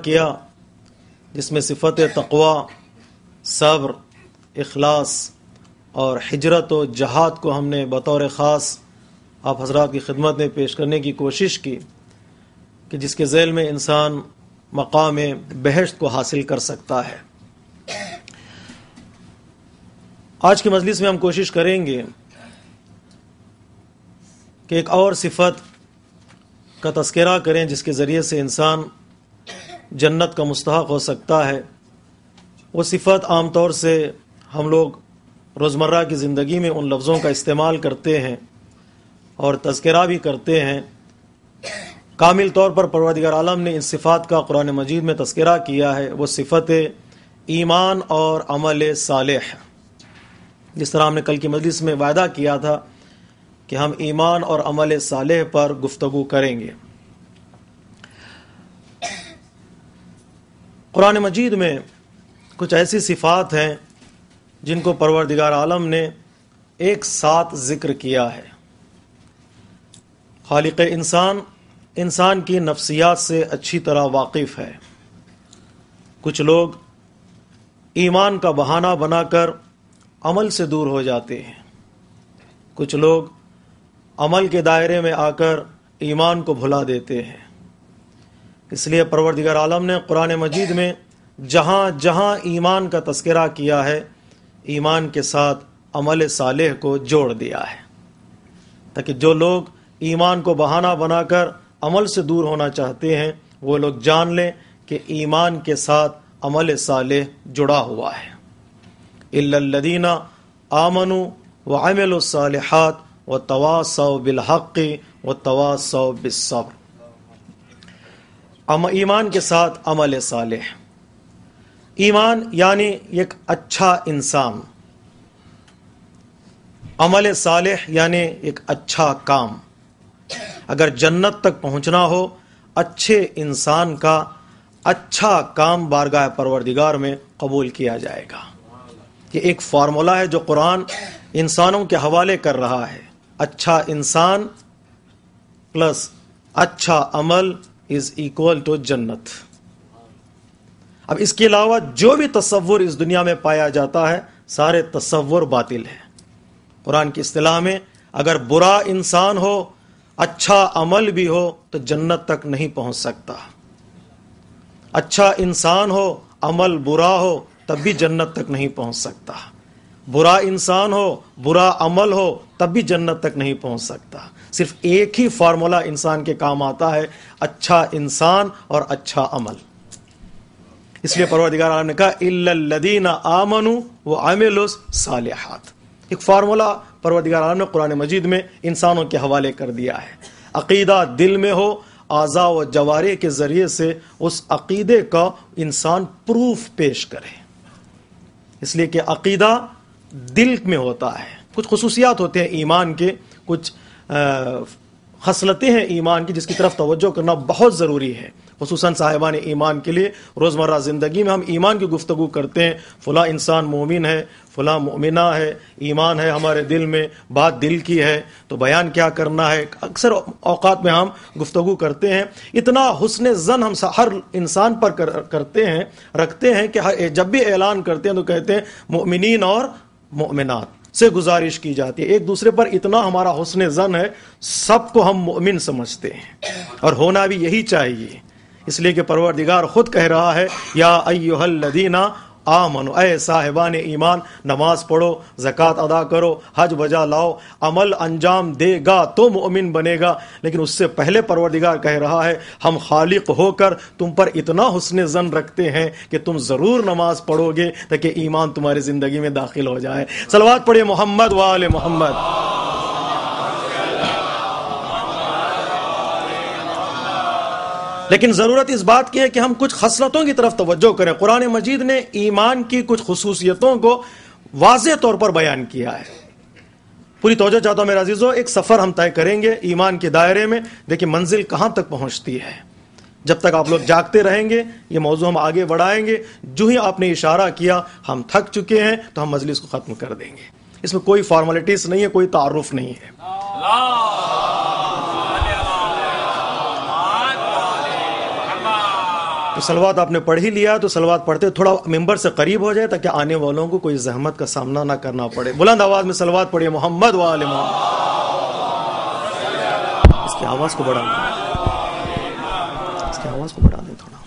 کیا جس میں صفت تقوی، صبر، اخلاص اور ہجرت و جہاد کو ہم نے بطور خاص آپ حضرات کی خدمت میں پیش کرنے کی کوشش کی کہ جس کے ذیل میں انسان مقام بہشت کو حاصل کر سکتا ہے۔ آج کی مجلس میں ہم کوشش کریں گے کہ ایک اور صفت کا تذکرہ کریں جس کے ذریعے سے انسان جنت کا مستحق ہو سکتا ہے۔ وہ صفت عام طور سے ہم لوگ روزمرہ کی زندگی میں ان لفظوں کا استعمال کرتے ہیں اور تذکرہ بھی کرتے ہیں۔ کامل طور پر پروردگار عالم نے ان صفات کا قرآن مجید میں تذکرہ کیا ہے، وہ صفت ایمان اور عمل صالح۔ جس طرح ہم نے کل کی مجلس میں وعدہ کیا تھا کہ ہم ایمان اور عمل صالح پر گفتگو کریں گے۔ قرآن مجید میں کچھ ایسی صفات ہیں جن کو پروردگار عالم نے ایک ساتھ ذکر کیا ہے۔ خالق انسان کی نفسیات سے اچھی طرح واقف ہے۔ کچھ لوگ ایمان کا بہانہ بنا کر عمل سے دور ہو جاتے ہیں، کچھ لوگ عمل کے دائرے میں آ کر ایمان کو بھلا دیتے ہیں۔ اس لیے پروردگار عالم نے قرآن مجید میں جہاں جہاں ایمان کا تذکرہ کیا ہے، ایمان کے ساتھ عمل صالح کو جوڑ دیا ہے، تاکہ جو لوگ ایمان کو بہانہ بنا کر عمل سے دور ہونا چاہتے ہیں وہ لوگ جان لیں کہ ایمان کے ساتھ عمل صالح جڑا ہوا ہے۔ الا الذین آمنوا وعملوا الصالحات وتواصوا بالحق وتواصوا بالصبر۔ ایمان کے ساتھ عمل صالح، ایمان یعنی ایک اچھا انسان، عمل صالح یعنی ایک اچھا کام۔ اگر جنت تک پہنچنا ہو، اچھے انسان کا اچھا کام بارگاہ پروردگار میں قبول کیا جائے گا۔ یہ ایک فارمولہ ہے جو قرآن انسانوں کے حوالے کر رہا ہے۔ اچھا انسان پلس اچھا عمل از ایکول ٹو جنت۔ اب اس کے علاوہ جو بھی تصور اس دنیا میں پایا جاتا ہے سارے تصور باطل ہیں۔ قرآن کی اصطلاح میں اگر برا انسان ہو، اچھا عمل بھی ہو تو جنت تک نہیں پہنچ سکتا۔ اچھا انسان ہو، عمل برا ہو تب بھی جنت تک نہیں پہنچ سکتا۔ برا انسان ہو، برا عمل ہو تب بھی جنت تک نہیں پہنچ سکتا۔ صرف ایک ہی فارمولہ انسان کے کام آتا ہے، اچھا انسان اور اچھا عمل۔ اس لیے پروردگار عالم نے کہا الا الذین آمنوا وعملوا الصالحات۔ ایک فارمولہ پروردگار عالم نے قرآن مجید میں انسانوں کے حوالے کر دیا ہے۔ عقیدہ دل میں ہو، اعضاء و جوارح کے ذریعے سے اس عقیدے کا انسان پروف پیش کرے۔ اس لیے کہ عقیدہ دل میں ہوتا ہے۔ کچھ خصوصیات ہوتے ہیں ایمان کے، کچھ خصلتیں ہیں ایمان کی جس کی طرف توجہ کرنا بہت ضروری ہے، خصوصاً صاحبان ایمان کے لیے۔ روزمرہ زندگی میں ہم ایمان کی گفتگو کرتے ہیں، فلاں انسان مومن ہے، فلاں مؤمنہ ہے، ایمان ہے ہمارے دل میں، بات دل کی ہے تو بیان کیا کرنا ہے۔ اکثر اوقات میں ہم گفتگو کرتے ہیں، اتنا حسن ظن ہم ہر انسان پر کرتے ہیں، رکھتے ہیں کہ جب بھی اعلان کرتے ہیں تو کہتے ہیں مؤمنین اور مؤمنات سے گزارش کی جاتی ہے۔ ایک دوسرے پر اتنا ہمارا حسن ظن ہے، سب کو ہم مؤمن سمجھتے ہیں اور ہونا بھی یہی چاہیے۔ اس لیے کہ پروردگار خود کہہ رہا ہے یا ایھا الذین آمنوا، اے صاحبان ایمان، نماز پڑھو، زکوٰۃ ادا کرو، حج بجا لاؤ، عمل انجام دے گا تو مؤمن بنے گا۔ لیکن اس سے پہلے پروردگار کہہ رہا ہے ہم خالق ہو کر تم پر اتنا حسن ظن رکھتے ہیں کہ تم ضرور نماز پڑھو گے تاکہ ایمان تمہاری زندگی میں داخل ہو جائے۔ صلوات پڑھے محمد و آل محمد۔ لیکن ضرورت اس بات کی ہے کہ ہم کچھ خصلتوں کی طرف توجہ کریں۔ قرآن مجید نے ایمان کی کچھ خصوصیتوں کو واضح طور پر بیان کیا ہے۔ پوری توجہ چاہتا ہوں میرے عزیزو، ایک سفر ہم طے کریں گے ایمان کے دائرے میں۔ دیکھیں منزل کہاں تک پہنچتی ہے۔ جب تک آپ لوگ جاگتے رہیں گے یہ موضوع ہم آگے بڑھائیں گے۔ جو ہی آپ نے اشارہ کیا ہم تھک چکے ہیں تو ہم مجلس کو ختم کر دیں گے۔ اس میں کوئی فارمیلٹیز نہیں ہے، کوئی تعارف نہیں ہے۔ تو صلوات آپ نے پڑھ ہی لیا تو صلوات پڑھتے تھوڑا ممبر سے قریب ہو جائے تاکہ آنے والوں کو کوئی زحمت کا سامنا نہ کرنا پڑے. بلند آواز میں صلوات پڑھیے محمد و آل محمد. اس کی آواز کو بڑھا دیں, اس کی آواز کو بڑھا دیں تھوڑا.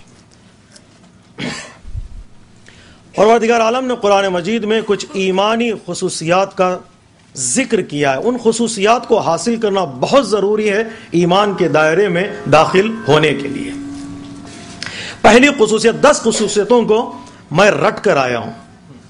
پروردگار عالم نے قرآن مجید میں کچھ ایمانی خصوصیات کا ذکر کیا ہے. ان خصوصیات کو حاصل کرنا بہت ضروری ہے ایمان کے دائرے میں داخل ہونے کے لیے. پہلی خصوصیت, 10 خصوصیتوں کو میں رٹ کر آیا ہوں.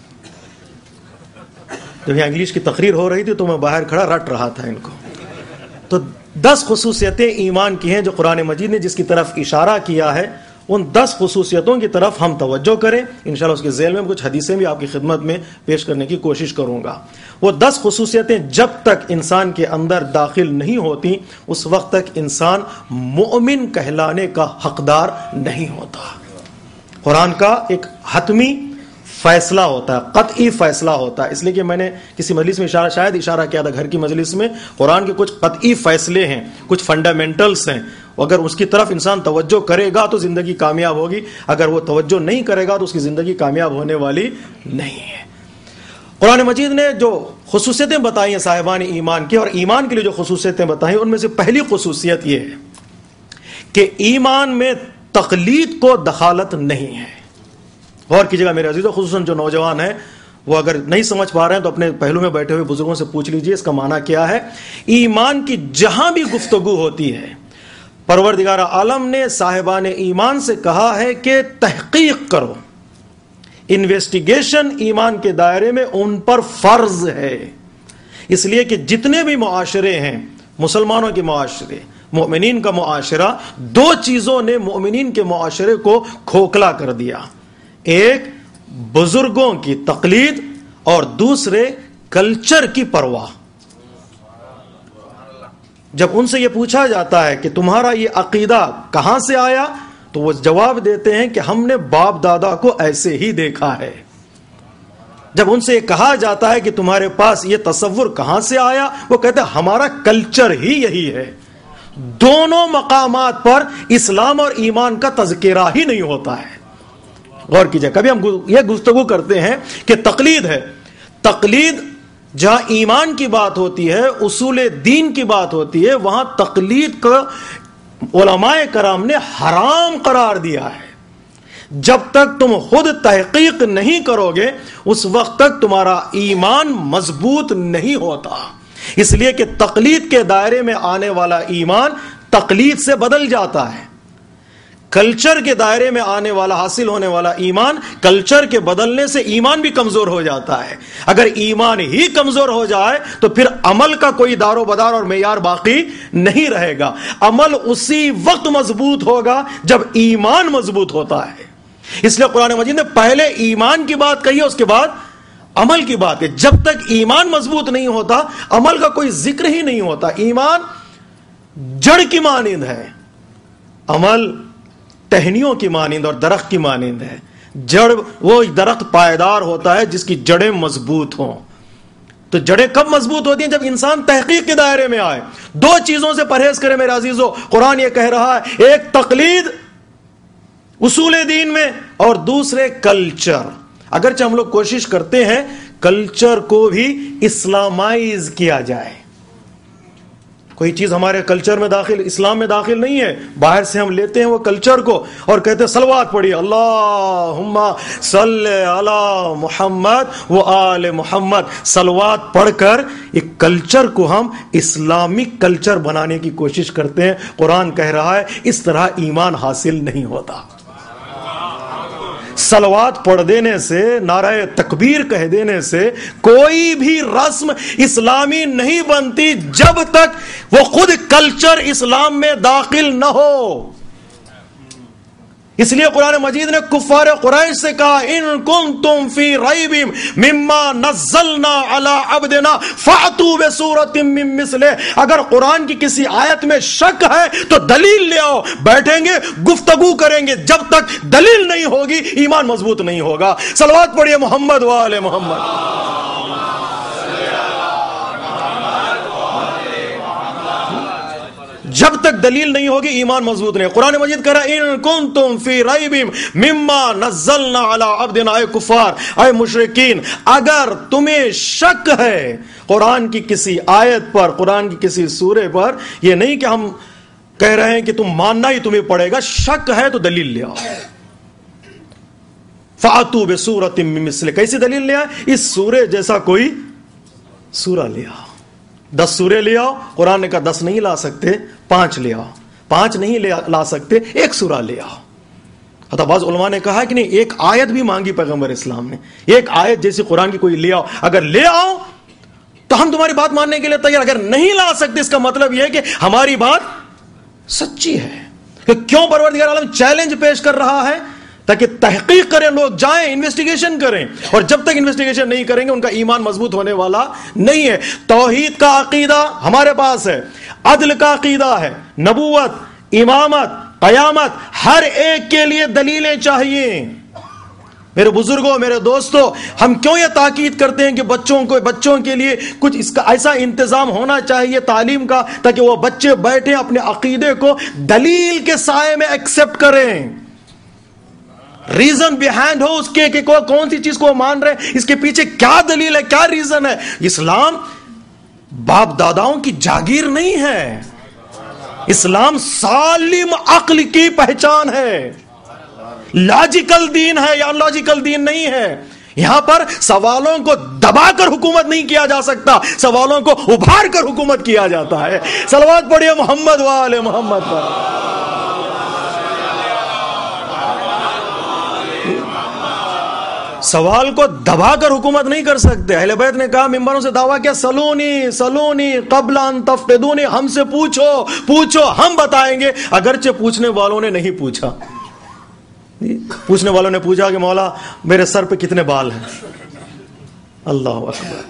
جب یہاں انگلش کی تقریر ہو رہی تھی تو میں باہر کھڑا رٹ رہا تھا ان کو. تو 10 خصوصیتیں ایمان کی ہیں جو قرآن مجید نے جس کی طرف اشارہ کیا ہے. ان 10 خصوصیتوں کی طرف ہم توجہ کریں. انشاءاللہ اس کے ذیل میں کچھ حدیثیں بھی آپ کی خدمت میں پیش کرنے کی کوشش کروں گا. وہ 10 خصوصیتیں جب تک انسان کے اندر داخل نہیں ہوتی اس وقت تک انسان مومن کہلانے کا حقدار نہیں ہوتا. قرآن کا ایک حتمی فیصلہ ہوتا ہے, قطعی فیصلہ ہوتا ہے. اس لیے کہ میں نے کسی مجلس میں شاید اشارہ کیا تھا, گھر کی مجلس میں قرآن کے کچھ قطعی فیصلے ہیں, کچھ فنڈامنٹلز ہیں. اگر اس کی طرف انسان توجہ کرے گا تو زندگی کامیاب ہوگی, اگر وہ توجہ نہیں کرے گا تو اس کی زندگی کامیاب ہونے والی نہیں ہے. قرآن مجید نے جو خصوصیتیں بتائی ہیں صاحبان ایمان کی, اور ایمان کے لیے جو خصوصیتیں بتائی ان میں سے پہلی خصوصیت یہ ہے کہ ایمان میں تقلید کو دخالت نہیں ہے. غور کیجیے گا میرے عزیزو, خصوصاً جو نوجوان ہیں وہ اگر نہیں سمجھ پا رہے ہیں تو اپنے پہلو میں بیٹھے ہوئے بزرگوں سے پوچھ لیجئے اس کا معنی کیا ہے. ایمان کی جہاں بھی گفتگو ہوتی ہے پروردگار عالم نے صاحبان ایمان سے کہا ہے کہ تحقیق کرو. انویسٹیگیشن ایمان کے دائرے میں ان پر فرض ہے. اس لیے کہ جتنے بھی معاشرے ہیں, مسلمانوں کے معاشرے, مومنین کا معاشرہ, 2 چیزوں نے مومنین کے معاشرے کو کھوکھلا کر دیا. ایک بزرگوں کی تقلید اور دوسرے کلچر کی پرواہ. جب ان سے یہ پوچھا جاتا ہے کہ تمہارا یہ عقیدہ کہاں سے آیا تو وہ جواب دیتے ہیں کہ ہم نے باپ دادا کو ایسے ہی دیکھا ہے. جب ان سے یہ کہا جاتا ہے کہ تمہارے پاس یہ تصور کہاں سے آیا, وہ کہتے ہیں ہمارا کلچر ہی یہی ہے. دونوں مقامات پر اسلام اور ایمان کا تذکرہ ہی نہیں ہوتا ہے. غور کیجئے, کبھی ہم یہ گفتگو کرتے ہیں کہ تقلید ہے. تقلید جہاں ایمان کی بات ہوتی ہے, اصول دین کی بات ہوتی ہے, وہاں تقلید کو علماء کرام نے حرام قرار دیا ہے. جب تک تم خود تحقیق نہیں کرو گے اس وقت تک تمہارا ایمان مضبوط نہیں ہوتا. اس لیے کہ تقلید کے دائرے میں آنے والا ایمان تقلید سے بدل جاتا ہے. کلچر کے دائرے میں آنے والا, حاصل ہونے والا ایمان کلچر کے بدلنے سے ایمان بھی کمزور ہو جاتا ہے. اگر ایمان ہی کمزور ہو جائے تو پھر عمل کا کوئی دار و بدار اور معیار باقی نہیں رہے گا. عمل اسی وقت مضبوط ہوگا جب ایمان مضبوط ہوتا ہے. اس لیے قرآن مجید نے پہلے ایمان کی بات کہی ہے, اس کے بعد عمل کی بات ہے. جب تک ایمان مضبوط نہیں ہوتا عمل کا کوئی ذکر ہی نہیں ہوتا. ایمان جڑ کی مانند ہے, عمل ٹہنیوں کی مانند اور درخت کی مانند ہے. جڑ وہ درخت پائیدار ہوتا ہے جس کی جڑیں مضبوط ہوں. تو جڑیں کب مضبوط ہوتی ہیں؟ جب انسان تحقیق کے دائرے میں آئے. 2 چیزوں سے پرہیز کرے میرے عزیزو. قرآن یہ کہہ رہا ہے, ایک تقلید اصول دین میں اور دوسرے کلچر. اگرچہ ہم لوگ کوشش کرتے ہیں کلچر کو بھی اسلامائز کیا جائے. کوئی چیز ہمارے کلچر میں داخل, اسلام میں داخل نہیں ہے, باہر سے ہم لیتے ہیں وہ کلچر کو اور کہتے ہیں صلوات پڑھیے اللہم صلی علی محمد و آل محمد. صلوات پڑھ کر ایک کلچر کو ہم اسلامک کلچر بنانے کی کوشش کرتے ہیں. قرآن کہہ رہا ہے اس طرح ایمان حاصل نہیں ہوتا. صلوات پڑھ دینے سے, نعرہ تکبیر کہہ دینے سے کوئی بھی رسم اسلامی نہیں بنتی جب تک وہ خود کلچر اسلام میں داخل نہ ہو. اس لیے قرآن مجید نے کفار قریش سے کہا ان کنتم فی ریب مما نزلنا علی عبدنا فاتوا بسورۃ من مثلہ. اگر قرآن کی کسی آیت میں شک ہے تو دلیل لے آؤ. بیٹھیں گے گفتگو کریں گے, جب تک دلیل نہیں ہوگی ایمان مضبوط نہیں ہوگا. صلوات پڑھیے محمد و آل محمد. جب تک دلیل نہیں ہوگی ایمان مضبوط نہیں. قرآن مجید کہہ رہا ہے ان کنتم فی ریب مما نزلنا علی عبدنا، اے کفار، اے مشرکین، اگر تمہیں شک ہے قرآن کی کسی آیت پر، قرآن کی کسی سورے پر، یہ نہیں کہ ہم کہہ رہے ہیں کہ تم ماننا ہی تمہیں پڑے گا، شک ہے تو دلیل لے آؤ. فَأْتُوا بِسُورَةٍ مِّن مِّثْلِهِ، کیسی دلیل لے آئے؟ اس سورے جیسا کوئی سورہ لے آؤ. 10 سورے لے آؤ. قرآن نے کہا 10 نہیں لا سکتے، 5 لے آؤ. 5 نہیں لا سکتے، 1 سورہ لے آؤ. حتی بعض علماء نے کہا کہ نہیں، ایک آیت بھی مانگی پیغمبر اسلام نے، ایک آیت جیسی قرآن کی کوئی لے آؤ. اگر لے آؤ تو ہم تمہاری بات ماننے کے لیے تیار. اگر نہیں لا سکتے اس کا مطلب یہ ہے کہ ہماری بات سچی ہے. کہ کیوں پروردگار عالم چیلنج پیش کر رہا ہے؟ تاکہ تحقیق کریں، لوگ جائیں انویسٹیگیشن کریں، اور جب تک انویسٹیگیشن نہیں کریں گے ان کا ایمان مضبوط ہونے والا نہیں ہے. توحید کا عقیدہ ہمارے پاس ہے، عدل کا عقیدہ ہے، نبوت، امامت، قیامت، ہر ایک کے لیے دلیلیں چاہیے. میرے بزرگوں، میرے دوستوں، ہم کیوں یہ تاکید کرتے ہیں کہ بچوں کے لیے کچھ اس کا ایسا انتظام ہونا چاہیے تعلیم کا، تاکہ وہ بچے بیٹھیں اپنے عقیدے کو دلیل کے سائے میں ایکسپٹ کریں. ریزن بیہائنڈ ہو اس کے کہ کون سی چیز کو مان رہے، اس کے پیچھے کیا دلیل ہے، کیا ریزن ہے. اسلام باپ داداؤں کی جاگیر نہیں ہے. اسلام سالم عقل کی پہچان ہے، لاجیکل دین ہے یا ان لاجیکل دین نہیں ہے. یہاں پر سوالوں کو دبا کر حکومت نہیں کیا جا سکتا، سوالوں کو ابھار کر حکومت کیا جاتا ہے. صلوات پڑھیے محمد وآل محمد پر. سوال کو دبا کر حکومت نہیں کر سکتے. اہل بیت نے کہا، ممبروں سے دعویٰ کیا، سلونی سلونی قبل ان تفتدونی، ہم سے پوچھو ہم بتائیں گے. اگرچہ پوچھنے والوں نے نہیں پوچھا. پوچھنے والوں نے پوچھا کہ مولا میرے سر پہ کتنے بال ہیں. اللہ اکبر.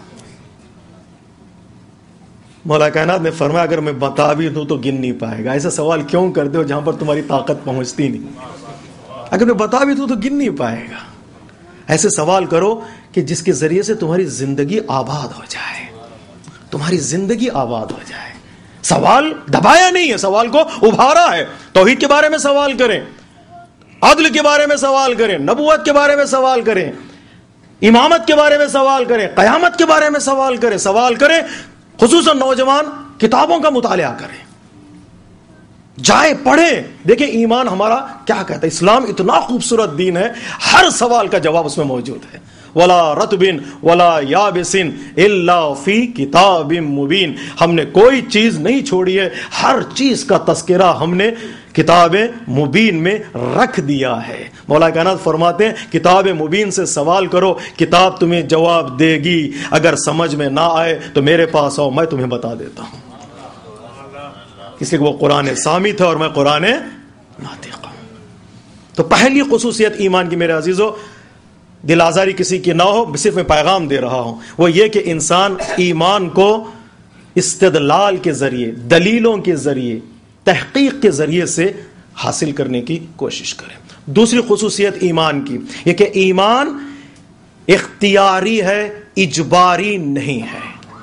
مولا کائنات نے فرمایا اگر میں بتا بھی دوں تو گن نہیں پائے گا. ایسا سوال کیوں کرتے ہو جہاں پر تمہاری طاقت پہنچتی نہیں؟ اگر میں بتا بھی دوں تو گن نہیں پائے گا. ایسے سوال کرو کہ جس کے ذریعے سے تمہاری زندگی آباد ہو جائے، تمہاری زندگی آباد ہو جائے. سوال دبایا نہیں ہے، سوال کو ابھارا ہے. توحید کے بارے میں سوال کریں، عدل کے بارے میں سوال کریں، نبوت کے بارے میں سوال کریں، امامت کے بارے میں سوال کریں، قیامت کے بارے میں سوال کریں. خصوصاً نوجوان کتابوں کا مطالعہ کریں، جائے پڑھیں. دیکھیں ایمان ہمارا کیا کہتا ہے. اسلام اتنا خوبصورت دین ہے، ہر سوال کا جواب اس میں موجود ہے. ولا رطب ولا یابس الا فی کتاب مبین. ہم نے کوئی چیز نہیں چھوڑی ہے، ہر چیز کا تذکرہ ہم نے کتاب مبین میں رکھ دیا ہے. مولا کائنات فرماتے ہیں کتاب مبین سے سوال کرو، کتاب تمہیں جواب دے گی. اگر سمجھ میں نہ آئے تو میرے پاس آؤ، میں تمہیں بتا دیتا ہوں. اس لیے وہ قرآن سامت ہے اور میں قرآن ناطق ہوں. تو پہلی خصوصیت ایمان کی میرے عزیزو، دل آزاری کسی کی نہ ہو، صرف میں پیغام دے رہا ہوں، وہ یہ کہ انسان ایمان کو استدلال کے ذریعے، دلیلوں کے ذریعے، تحقیق کے ذریعے سے حاصل کرنے کی کوشش کرے. دوسری خصوصیت ایمان کی یہ کہ ایمان اختیاری ہے، اجباری نہیں ہے.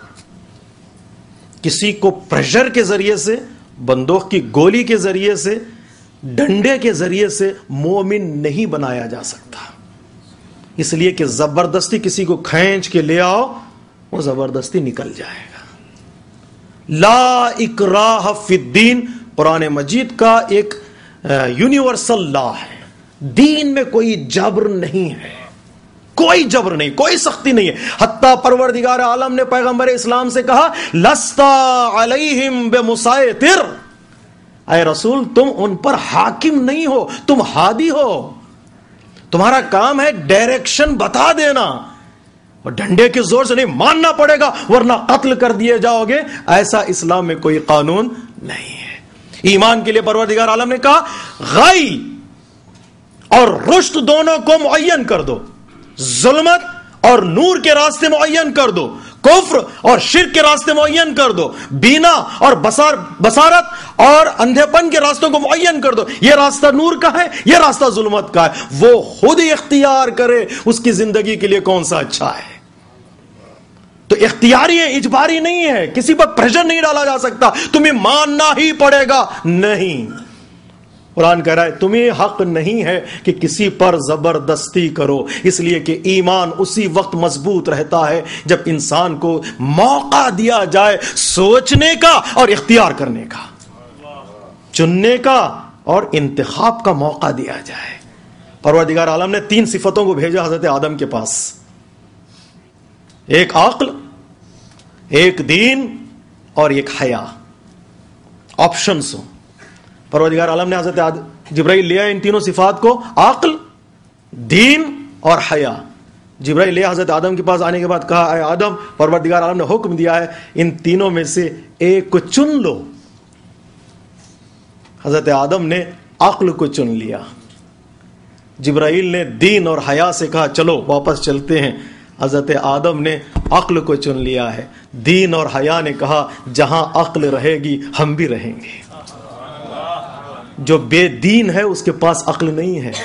کسی کو پریشر کے ذریعے سے، بندوق کی گولی کے ذریعے سے، ڈنڈے کے ذریعے سے مومن نہیں بنایا جا سکتا. اس لیے کہ زبردستی کسی کو کھینچ کے لے آؤ، وہ زبردستی نکل جائے گا. لا اکراہ فی الدین قرآن مجید کا ایک یونیورسل لا ہے. دین میں کوئی جبر نہیں ہے، کوئی جبر نہیں، کوئی سختی نہیں ہے. حتیٰ پروردگار عالم نے پیغمبر اسلام سے کہا لستا علیہم بمسیطر، اے رسول تم ان پر حاکم نہیں ہو، تم ہادی ہو. تمہارا کام ہے ڈائریکشن بتا دینا، اور ڈنڈے کے زور سے نہیں، ماننا پڑے گا ورنہ قتل کر دیے جاؤ گے. ایسا اسلام میں کوئی قانون نہیں ہے. ایمان کے لیے پروردگار عالم نے کہا غی اور رشد دونوں کو معین کر دو، ظلمت اور نور کے راستے معین کر دو، کفر اور شرک کے راستے معین کر دو، بینا اور بصارت اور اندھے پن کے راستوں کو معین کر دو. یہ راستہ نور کا ہے، یہ راستہ ظلمت کا ہے. وہ خود ہی اختیار کرے اس کی زندگی کے لیے کون سا اچھا ہے. تو اختیاری ہے، اجباری نہیں ہے، کسی پر پریشر نہیں ڈالا جا سکتا، تمہیں ماننا ہی پڑے گا، نہیں۔ قرآن کہہ رہا ہے تمہیں حق نہیں ہے کہ کسی پر زبردستی کرو، اس لیے کہ ایمان اسی وقت مضبوط رہتا ہے جب انسان کو موقع دیا جائے سوچنے کا اور اختیار کرنے کا، چننے کا اور انتخاب کا موقع دیا جائے۔ پروردگار عالم نے 3 صفتوں کو بھیجا حضرت آدم کے پاس، ایک عقل، ایک دین اور ایک حیا، آپشنز ہوں۔ پروردگار عالم نے حضرت جبرائیل لیا ان تینوں صفات کو، عقل، دین اور حیا۔ جبرائیل لیا حضرت آدم کے پاس آنے کے بعد کہا اے آدم، پروردگار عالم نے حکم دیا ہے ان تینوں میں سے ایک کو چن لو۔ حضرت آدم نے عقل کو چن لیا، جبرائیل نے دین اور حیا سے کہا چلو واپس چلتے ہیں، حضرت آدم نے عقل کو چن لیا ہے، دین اور حیا نے کہا جہاں عقل رہے گی ہم بھی رہیں گے۔ جو بے دین ہے اس کے پاس عقل نہیں ہے،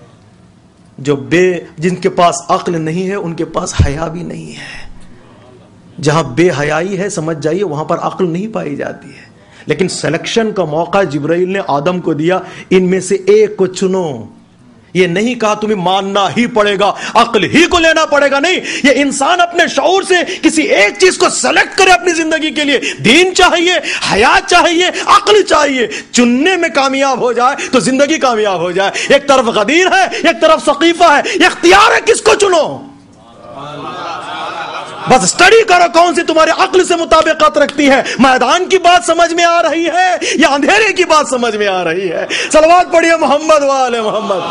جن کے پاس عقل نہیں ہے ان کے پاس حیا بھی نہیں ہے۔ جہاں بے حیائی ہے سمجھ جائیے وہاں پر عقل نہیں پائی جاتی ہے۔ لیکن سلیکشن کا موقع جبرائیل نے آدم کو دیا، ان میں سے ایک کو چنو۔ یہ نہیں کہا تمہیں ماننا ہی پڑے گا، عقل ہی کو لینا پڑے گا، نہیں، یہ انسان اپنے شعور سے کسی ایک چیز کو سلیکٹ کرے اپنی زندگی کے لیے۔ دین چاہیے، حیا چاہیے، عقل چاہیے، چننے میں کامیاب ہو جائے تو زندگی کامیاب ہو جائے۔ ایک طرف غدیر ہے، ایک طرف ثقیفہ ہے، اختیار ہے کس کو چنو۔ بس اسٹڈی کرو کون سی تمہارے عقل سے مطابقت رکھتی ہے، میدان کی بات سمجھ میں آ رہی ہے یا اندھیرے کی بات سمجھ میں آ رہی ہے۔ صلوات پڑھیے محمد وآل محمد۔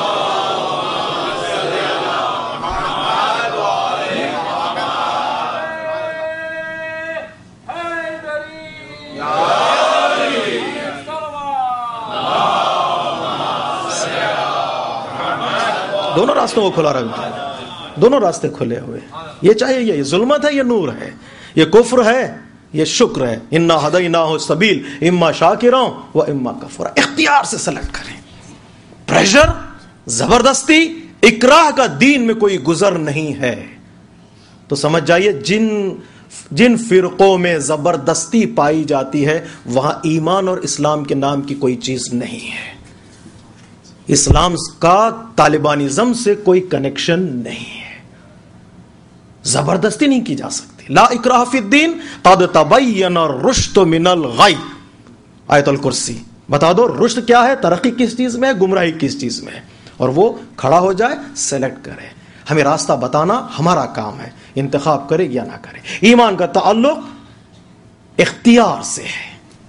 دونوں راستوں کو کھلا رکھتا ہے، دونوں راستے کھلے ہوئے، یہ چاہیے یہ ظلمت ہے، یہ نور ہے، یہ کفر ہے، یہ شکر ہے۔ انا ہدیناہ السبیل اما شاکرا و اما کفورا۔ اختیار سے سلیکٹ کریں، پریشر، زبردستی، اکراہ کا دین میں کوئی گزر نہیں ہے۔ تو سمجھ جائیے جن فرقوں میں زبردستی پائی جاتی ہے وہاں ایمان اور اسلام کے نام کی کوئی چیز نہیں ہے، اسلام کا طالبانزم سے کوئی کنیکشن نہیں ہے، زبردستی نہیں کی جا سکتی۔ لا اکراہ فی الدین قد تبین الرشد من الغی، آیت الکرسی۔ بتا دو رشد کیا ہے، ترقی کس چیز میں ہے، گمراہی کس چیز میں ہے، اور وہ کھڑا ہو جائے، سیلیکٹ کرے۔ ہمیں راستہ بتانا ہمارا کام ہے، انتخاب کرے یا نہ کرے۔ ایمان کا تعلق اختیار سے ہے۔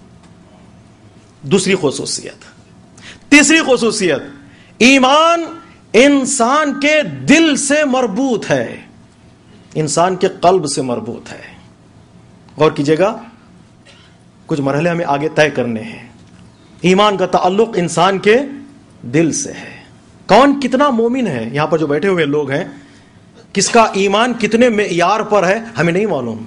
دوسری خصوصیت، تیسری خصوصیت، ایمان انسان کے دل سے مربوط ہے، انسان کے قلب سے مربوط ہے۔ غور کیجئے گا، کچھ مرحلے ہمیں آگے طے کرنے ہیں۔ ایمان کا تعلق انسان کے دل سے ہے۔ کون کتنا مومن ہے، یہاں پر جو بیٹھے ہوئے لوگ ہیں، کس کا ایمان کتنے معیار پر ہے ہمیں نہیں معلوم،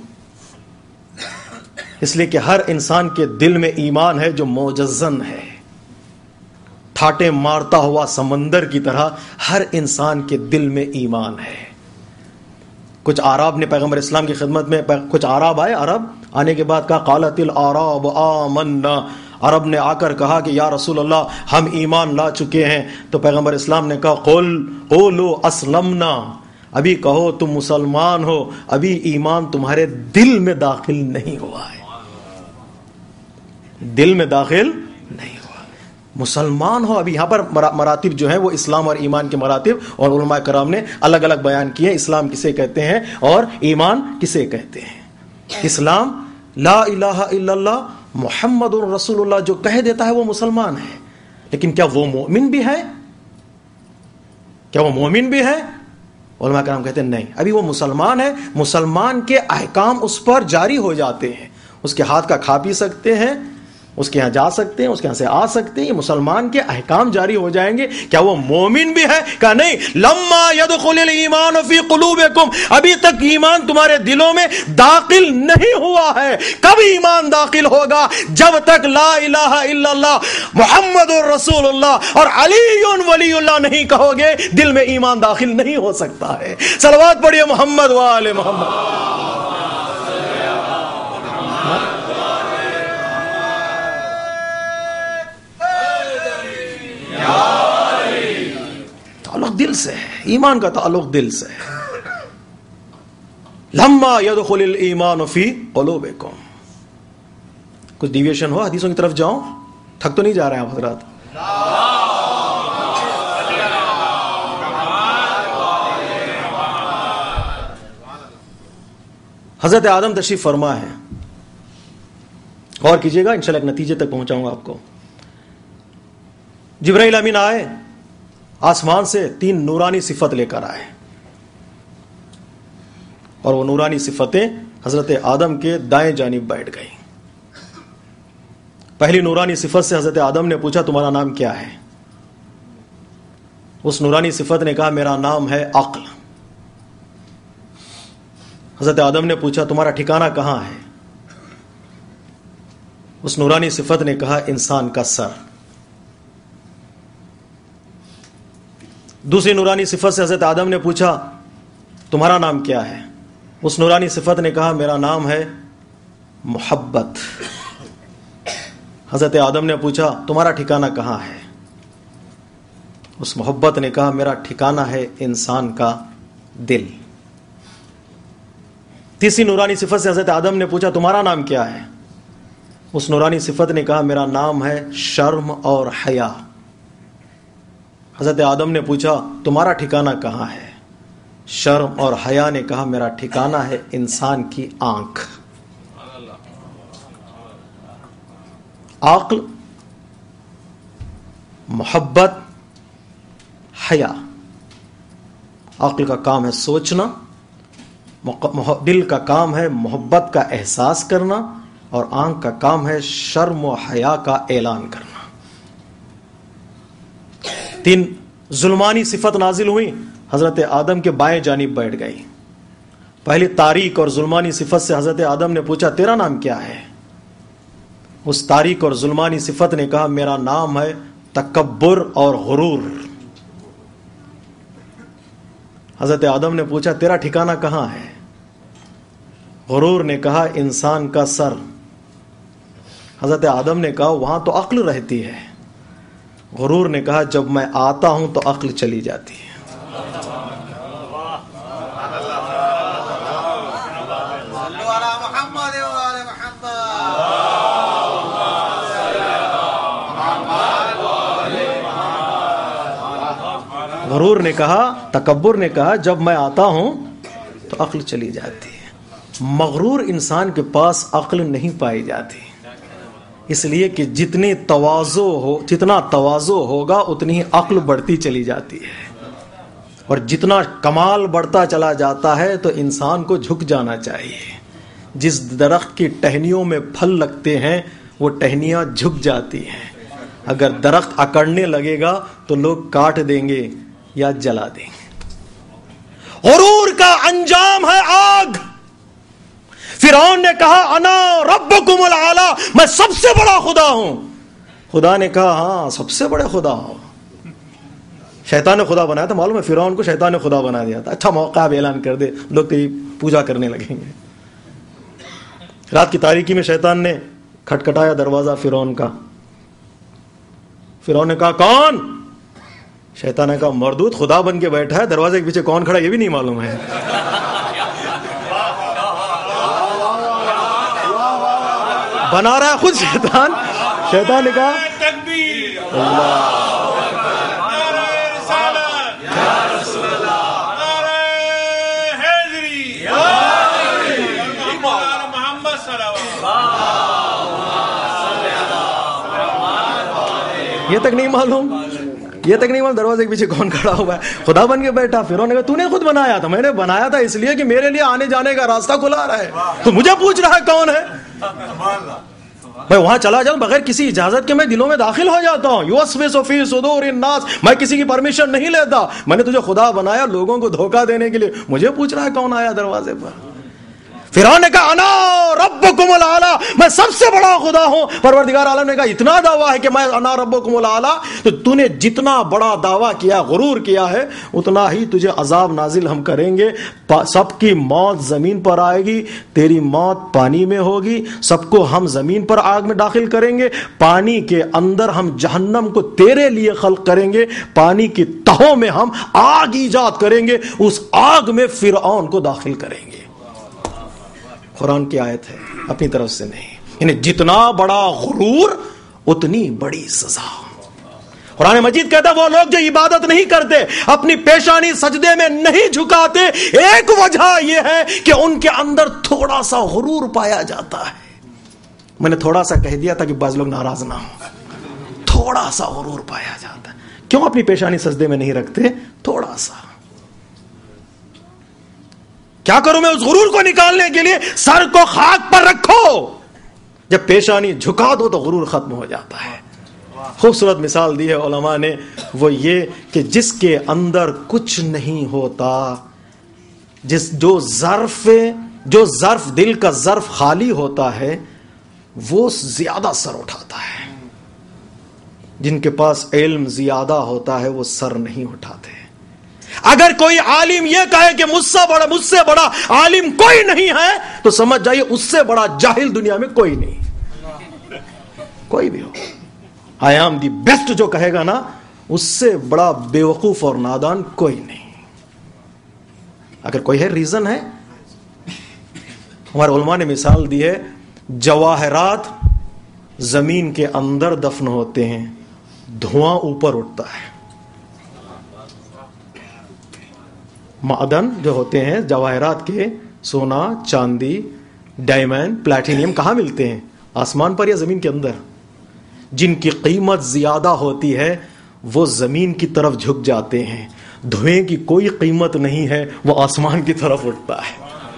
اس لیے کہ ہر انسان کے دل میں ایمان ہے جو موجزن ہے، ٹھاٹے مارتا ہوا سمندر کی طرح ہر انسان کے دل میں ایمان ہے۔ کچھ عرب نے پیغمبر اسلام کی خدمت میں، کچھ عرب آئے، عرب آنے کے بعد کہا قالت الاعراب آمنا، عرب نے آ کر کہا کہ یا رسول اللہ ہم ایمان لا چکے ہیں۔ تو پیغمبر اسلام نے کہا قولوا اسلمنا، ابھی کہو تم مسلمان ہو، ابھی ایمان تمہارے دل میں داخل نہیں ہوا ہے، دل میں داخل نہیں ہوا، مسلمان ہو ابھی۔ یہاں پر مراتب جو ہیں وہ اسلام اور ایمان کے مراتب، اور علماء کرام نے الگ الگ بیان کیے ہیں، اسلام کسے کہتے ہیں اور ایمان کسے کہتے ہیں۔ اسلام لا الہ الا اللہ محمد رسول اللہ جو کہہ دیتا ہے وہ مسلمان ہے، لیکن کیا وہ مومن بھی ہے؟ کیا وہ مومن بھی ہے؟ علماء کرام کہتے ہیں نہیں، ابھی وہ مسلمان ہے، مسلمان کے احکام اس پر جاری ہو جاتے ہیں، اس کے ہاتھ کا کھا پی سکتے ہیں، اس کے یہاں جا سکتے ہیں، اس کے یہاں سے آ سکتے ہیں، یہ مسلمان کے احکام جاری ہو جائیں گے۔ کیا وہ مومن بھی ہے؟ کہا نہیں، لما يدخل الایمان فی قلوبکم، ابھی تک ایمان تمہارے دلوں میں داخل نہیں ہوا ہے۔ کب ایمان داخل ہوگا؟ جب تک لا الہ الا اللہ محمد رسول اللہ اور علی ولی اللہ نہیں کہو گے، دل میں ایمان داخل نہیں ہو سکتا ہے۔ صلوات پڑھیے محمد وآل محمد۔ دل سے ہے, ایمان کا تعلق دل سے ہے. لما يدخل الایمان فی قلوبکم. کچھ ڈیویشن ہو, حدیثوں کی طرف جاؤں, تھک تو نہیں جا رہے ہیں آپ حضرات؟ حضرت آدم تشریف فرما ہے, غور کیجئے گا, انشاءاللہ ایک نتیجے تک پہنچاؤں گا آپ کو. جبرائیل امین آئے, آسمان سے 3 نورانی صفت لے کر آئے, اور وہ نورانی صفتیں حضرت آدم کے دائیں جانب بیٹھ گئی. پہلی نورانی صفت سے حضرت آدم نے پوچھا تمہارا نام کیا ہے؟ اس نورانی صفت نے کہا میرا نام ہے عقل. حضرت آدم نے پوچھا تمہارا ٹھکانہ کہاں ہے؟ اس نورانی صفت نے کہا انسان کا سر. دوسری نورانی صفت سے حضرت آدم نے پوچھا تمہارا نام کیا ہے؟ اس نورانی صفت نے کہا میرا نام ہے محبت. حضرت آدم نے پوچھا تمہارا ٹھکانہ کہاں ہے؟ اس محبت نے کہا میرا ٹھکانہ ہے انسان کا دل. تیسری نورانی صفت سے حضرت آدم نے پوچھا تمہارا نام کیا ہے؟ اس نورانی صفت نے کہا میرا نام ہے شرم اور حیا. حضرت آدم نے پوچھا تمہارا ٹھکانہ کہاں ہے؟ شرم اور حیا نے کہا میرا ٹھکانہ ہے انسان کی آنکھ. عقل, محبت, حیا. عقل کا کام ہے سوچنا, دل کا کام ہے محبت کا احساس کرنا, اور آنکھ کا کام ہے شرم و حیا کا اعلان کرنا. 3 ظلمانی صفت نازل ہوئی, حضرت آدم کے بائیں جانب بیٹھ گئی. پہلی تاریک اور ظلمانی صفت سے حضرت آدم نے پوچھا تیرا نام کیا ہے؟ اس تاریک اور ظلمانی صفت نے کہا میرا نام ہے تکبر اور غرور. حضرت آدم نے پوچھا تیرا ٹھکانہ کہاں ہے؟ غرور نے کہا انسان کا سر. حضرت آدم نے کہا وہاں تو عقل رہتی ہے. غرور نے کہا جب میں آتا ہوں تو عقل چلی جاتی ہے. غرور نے کہا, تکبر نے کہا جب میں آتا ہوں تو عقل چلی جاتی ہے. مغرور انسان کے پاس عقل نہیں پائی جاتی, اس لیے کہ جتنا تواضع ہوگا اتنی ہی عقل بڑھتی چلی جاتی ہے, اور جتنا کمال بڑھتا چلا جاتا ہے تو انسان کو جھک جانا چاہیے. جس درخت کی ٹہنیوں میں پھل لگتے ہیں وہ ٹہنیاں جھک جاتی ہیں. اگر درخت اکڑنے لگے گا تو لوگ کاٹ دیں گے یا جلا دیں گے. غرور کا انجام ہے آگ. فرعون نے کہا انا ربکم الاعلی, میں سب سے بڑا خدا ہوں. خدا نے کہا ہاں سب سے بڑے خدا ہو. شیطان نے خدا بنایا تھا, معلوم ہے فرعون کو شیطان نے خدا بنا دیا تھا. اچھا موقع اب اعلان کر دے, لوگ تیری پوجا کرنے لگیں گے. رات کی تاریکی میں شیطان نے کھٹکھٹایا دروازہ فرعون کا. فرعون نے کہا کون؟ شیطان نے کہا مردود خدا بن کے بیٹھا ہے, دروازے کے پیچھے کون کھڑا یہ بھی نہیں معلوم ہے. بنا رہا ہے خود شیطان. شیطان نے کہا یہ تک نہیں معلوم, دروازے کے پیچھے کون کھڑا ہوا ہے. خدا بن کے بیٹھا. فرعون نے کہا تو نے خود بنایا تھا. میں نے بنایا تھا اس لیے کہ میرے لیے آنے جانے کا راستہ کھلا رہا ہے, تو مجھے پوچھ رہا ہے کون ہے. میں وہاں چلا جاؤں بغیر کسی اجازت کے, میں دلوں میں داخل ہو جاتا ہوں. یوسوس فی صدور الناس, میں کسی کی پرمیشن نہیں لیتا. میں نے تجھے خدا بنایا لوگوں کو دھوکہ دینے کے لیے, مجھے پوچھ رہا ہے کون آیا دروازے پر. فرعون نے کہا انا ربکم الاعلی، میں سب سے بڑا خدا ہوں. پروردگار عالم نے کہا اتنا دعویٰ ہے کہ میں انا ربکم الاعلی، تو تو نے جتنا بڑا دعویٰ کیا، غرور کیا ہے، اتنا ہی تجھے عذاب نازل ہم کریں گے. سب کی موت زمین پر آئے گی، تیری موت پانی میں ہوگی. سب کو ہم زمین پر آگ میں داخل کریں گے، پانی کے اندر ہم جہنم کو تیرے لیے خلق کریں گے، پانی کی تہوں میں ہم آگ ایجاد کریں گے، اس آگ میں فرعون کو داخل کریں گے. قرآن کی آیت ہے، اپنی طرف سے نہیں. یعنی جتنا بڑا غرور اتنی بڑی سزا. قرآن مجید کہتا ہے وہ لوگ جو عبادت نہیں کرتے، اپنی پیشانی سجدے میں نہیں جھکاتے، ایک وجہ یہ ہے کہ ان کے اندر تھوڑا سا غرور پایا جاتا ہے. میں نے تھوڑا سا کہہ دیا تھا کہ بعض لوگ ناراض نہ ہوں. تھوڑا سا غرور پایا جاتا ہے. کیوں اپنی پیشانی سجدے میں نہیں رکھتے؟ تھوڑا سا. کیا کروں میں اس غرور کو نکالنے کے لیے؟ سر کو خاک پر رکھو. جب پیشانی جھکا دو تو غرور ختم ہو جاتا ہے. خوبصورت مثال دی ہے علماء نے، وہ یہ کہ جس کے اندر کچھ نہیں ہوتا، جو ظرف دل کا ظرف خالی ہوتا ہے وہ زیادہ سر اٹھاتا ہے. جن کے پاس علم زیادہ ہوتا ہے وہ سر نہیں اٹھاتے. اگر کوئی عالم یہ کہے کہ مجھ سے بڑا عالم کوئی نہیں ہے تو سمجھ جائیے اس سے بڑا جاہل دنیا میں کوئی نہیں. کوئی بھی ہو، I am the best جو کہے گا نا، اس سے بڑا بے وقوف اور نادان کوئی نہیں. اگر کوئی ہے، ریزن ہے. ہمارے علماء نے مثال دی ہے، جواہرات زمین کے اندر دفن ہوتے ہیں، دھواں اوپر اٹھتا ہے. معدن جو ہوتے ہیں جواہرات کے، سونا، چاندی، ڈائمنڈ، پلیٹینیم، کہاں ملتے ہیں؟ آسمان پر یا زمین کے اندر؟ جن کی قیمت زیادہ ہوتی ہے وہ زمین کی طرف جھک جاتے ہیں. دھویں کی کوئی قیمت نہیں ہے، وہ آسمان کی طرف اٹھتا ہے.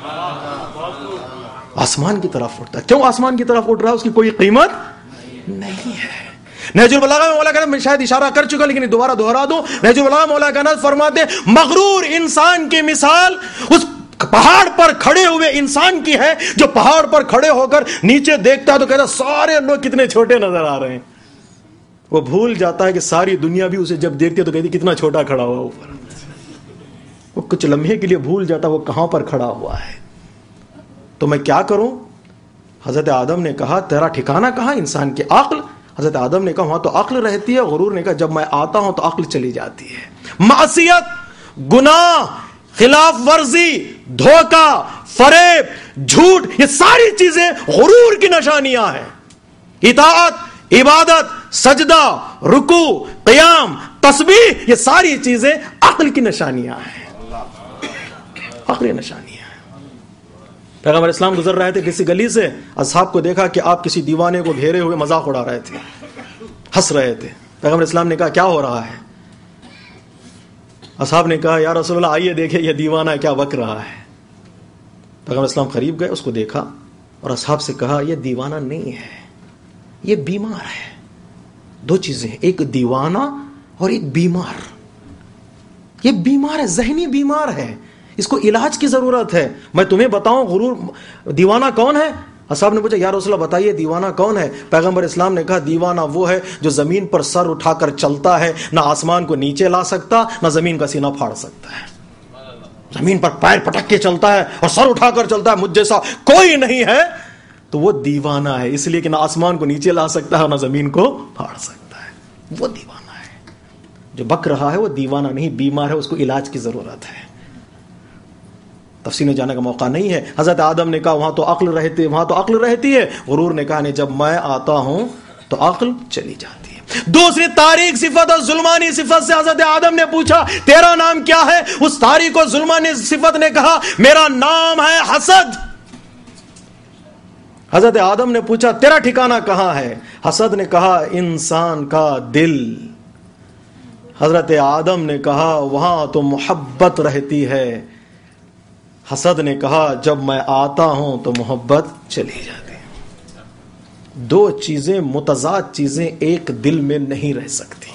آسمان کی طرف اٹھتا ہے. کیوں آسمان کی طرف اٹھ رہا ہے؟ اس کی کوئی قیمت نہیں ہے. نہج البلاغہ میں مولا کا میں شاید اشارہ کر چکا لیکن دوبارہ دہرا دوں. نہج البلاغہ مولا کا فرماتے ہیں مغرور انسان کی مثال اس پہاڑ پر کھڑے ہوئے انسان کی ہے جو پہاڑ پر کھڑے ہو کر نیچے دیکھتا ہے تو کہتا سارے لوگ کتنے چھوٹے نظر آ رہے ہیں. وہ بھول جاتا ہے کہ ساری دنیا بھی اسے جب دیکھتی ہے تو کہتی کتنا چھوٹا کھڑا ہوا اوپر. وہ کچھ لمحے کے لیے بھول جاتا وہ کہاں پر کھڑا ہوا ہے. تو میں کیا کروں؟ حضرت آدم نے کہا تیرا ٹھکانہ کہاں؟ انسان کی عقل. حضرت آدم نے کہا وہاں تو عقل رہتی ہے. غرور نے کہا جب میں آتا ہوں تو عقل چلی جاتی ہے. معصیت، گناہ، خلاف ورزی، دھوکہ، فریب، جھوٹ، یہ ساری چیزیں غرور کی نشانیاں ہیں. اطاعت، عبادت، سجدہ، رکوع، قیام، تسبیح، یہ ساری چیزیں عقل کی نشانیاں ہیں. عقلی نشانیاں. پیغمبر اسلام گزر رہے تھے کسی گلی سے، اصحاب کو دیکھا کہ آپ کسی دیوانے کو گھیرے ہوئے مذاق اڑا رہے تھے، ہنس رہے تھے. پیغمبر اسلام نے کہا کیا ہو رہا ہے؟ اصحاب نے کہا یا رسول اللہ آئیے دیکھیں یہ دیوانہ کیا بک رہا ہے. پیغمبر اسلام قریب گئے، اس کو دیکھا اور اصحاب سے کہا یہ دیوانہ نہیں ہے، یہ بیمار ہے. دو چیزیں، ایک دیوانہ اور ایک بیمار. یہ بیمار ہے، ذہنی بیمار ہے، اس کو علاج کی ضرورت ہے. میں تمہیں بتاؤں غرور دیوانہ کون ہے؟ اصحاب نے پوچھا یا رسول اللہ بتائیے دیوانہ کون ہے؟ پیغمبر اسلام نے کہا دیوانہ وہ ہے جو زمین پر سر اٹھا کر چلتا ہے، نہ آسمان کو نیچے لا سکتا نہ زمین کا سینہ پھاڑ سکتا ہے. زمین پر پیر پٹک کے چلتا ہے اور سر اٹھا کر چلتا ہے، مجھ جیسا کوئی نہیں ہے، تو وہ دیوانہ ہے. اس لیے کہ نہ آسمان کو نیچے لا سکتا ہے اور نہ زمین کو پھاڑ سکتا ہے. وہ دیوانہ ہے. جو بک رہا ہے وہ دیوانہ نہیں، بیمار ہے، اس کو علاج کی ضرورت ہے. تفصیل میں جانے کا موقع نہیں ہے. حضرت آدم نے کہا وہاں تو عقل رہتی ہے. غرور نے کہا نہیں، جب میں آتا ہوں تو عقل چلی جاتی ہے. دوسری تاریک صفت اور ظلمانی صفت سے حضرت آدم نے پوچھا تیرا نام کیا ہے؟ اس تاریک اور ظلمانی صفت نے کہا میرا نام ہے حسد. حضرت آدم نے پوچھا تیرا ٹھکانہ کہاں ہے؟ حسد نے کہا انسان کا دل. حضرت آدم نے کہا وہاں تو محبت رہتی ہے. حسد نے کہا جب میں آتا ہوں تو محبت چلی جاتی ہے. دو چیزیں متضاد چیزیں ایک دل میں نہیں رہ سکتی.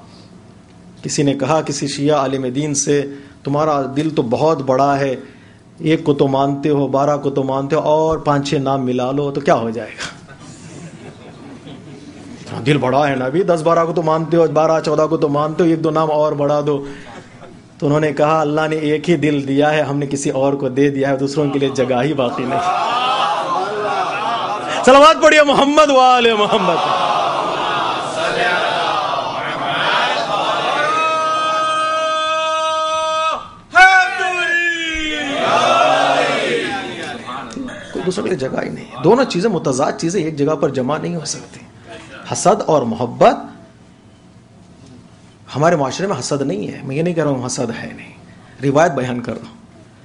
کسی نے کہا کسی شیعہ عالم دین سے تمہارا دل تو بہت بڑا ہے ایک کو تو مانتے ہو، 12 کو تو مانتے ہو، اور 5-6 نام ملا لو تو کیا ہو جائے گا؟ دل بڑا ہے نا ابھی، 10-12 کو تو مانتے ہو، 12-14 کو تو مانتے ہو، 1-2 نام اور بڑھا دو. تو انہوں نے کہا اللہ نے ایک ہی دل دیا ہے، ہم نے کسی اور کو دے دیا ہے، دوسروں کے لیے جگہ ہی باقی نہیں. صلوات پڑھیے محمد وآل محمد. کوئی دوسروں کے لیے جگہ ہی نہیں. دونوں چیزیں متضاد چیزیں ایک جگہ پر جمع نہیں ہو سکتی. حسد اور محبت، ہمارے معاشرے میں حسد نہیں ہے، میں یہ نہیں کہہ رہا ہوں حسد ہے نہیں، روایت بیان کر رہا ہوں.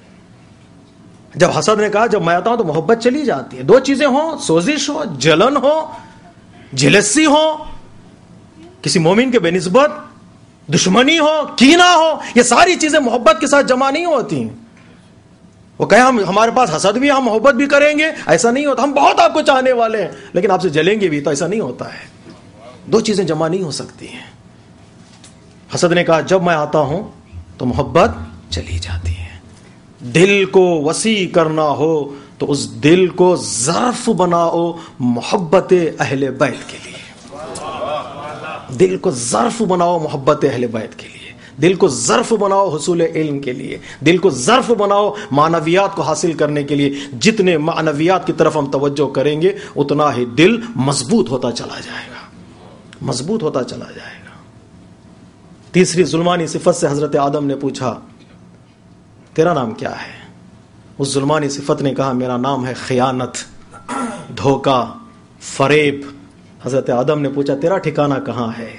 جب حسد نے کہا جب میں آتا ہوں تو محبت چلی جاتی ہے. 2 چیزیں ہوں، سوزش ہو، جلن ہو، جلسی ہو، کسی مومن کے بے نسبت دشمنی ہو، کینہ ہو، یہ ساری چیزیں محبت کے ساتھ جمع نہیں ہوتی ہیں. وہ کہیں ہمارے پاس حسد بھی ہے، ہم محبت بھی کریں گے، ایسا نہیں ہوتا. ہم بہت آپ کو چاہنے والے ہیں لیکن آپ سے جلیں گے بھی، تو ایسا نہیں ہوتا ہے. 2 چیزیں جمع نہیں ہو سکتی ہیں. حسد نے کہا جب میں آتا ہوں تو محبت چلی جاتی ہے. دل کو وسیع کرنا ہو تو اس دل کو ظرف بناؤ محبت اہل بیت کے لیے. دل کو ظرف بناؤ محبت اہل بیت کے لیے. دل کو ظرف بناؤ حصول علم کے لیے. دل کو ظرف بناؤ معنویات کو حاصل کرنے کے لیے. جتنے معنویات کی طرف ہم توجہ کریں گے اتنا ہی دل مضبوط ہوتا چلا جائے گا، مضبوط ہوتا چلا جائے گا. تیسری ظلمانی صفت سے حضرت آدم نے پوچھا تیرا نام کیا ہے؟ اس ظلمانی صفت نے کہا میرا نام ہے خیانت، دھوکہ، فریب. حضرت آدم نے پوچھا تیرا ٹھکانہ کہاں ہے؟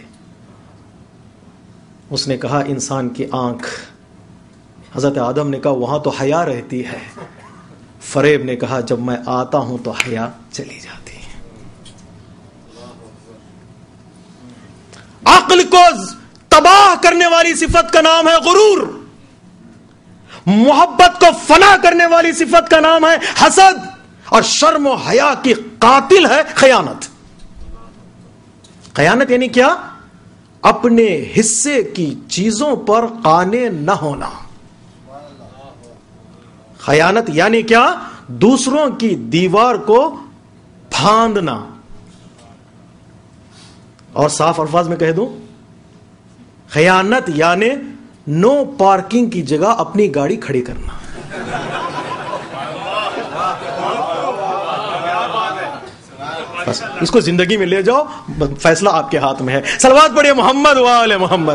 اس نے کہا انسان کی آنکھ. حضرت آدم نے کہا وہاں تو حیا رہتی ہے. فریب نے کہا جب میں آتا ہوں تو حیا چلی جاتی ہے. عقل کو تباہ کرنے والی صفت کا نام ہے غرور. محبت کو فنا کرنے والی صفت کا نام ہے حسد. اور شرم و حیا کی قاتل ہے خیانت. خیانت یعنی کیا؟ اپنے حصے کی چیزوں پر قانے نہ ہونا. خیانت یعنی کیا؟ دوسروں کی دیوار کو پھاندنا. اور صاف الفاظ میں کہہ دوں، خیانت یعنی نو پارکنگ کی جگہ اپنی گاڑی کھڑی کرنا. بس اس کو زندگی میں لے جاؤ، فیصلہ آپ کے ہاتھ میں ہے. صلوات پڑھیے محمد وآل محمد.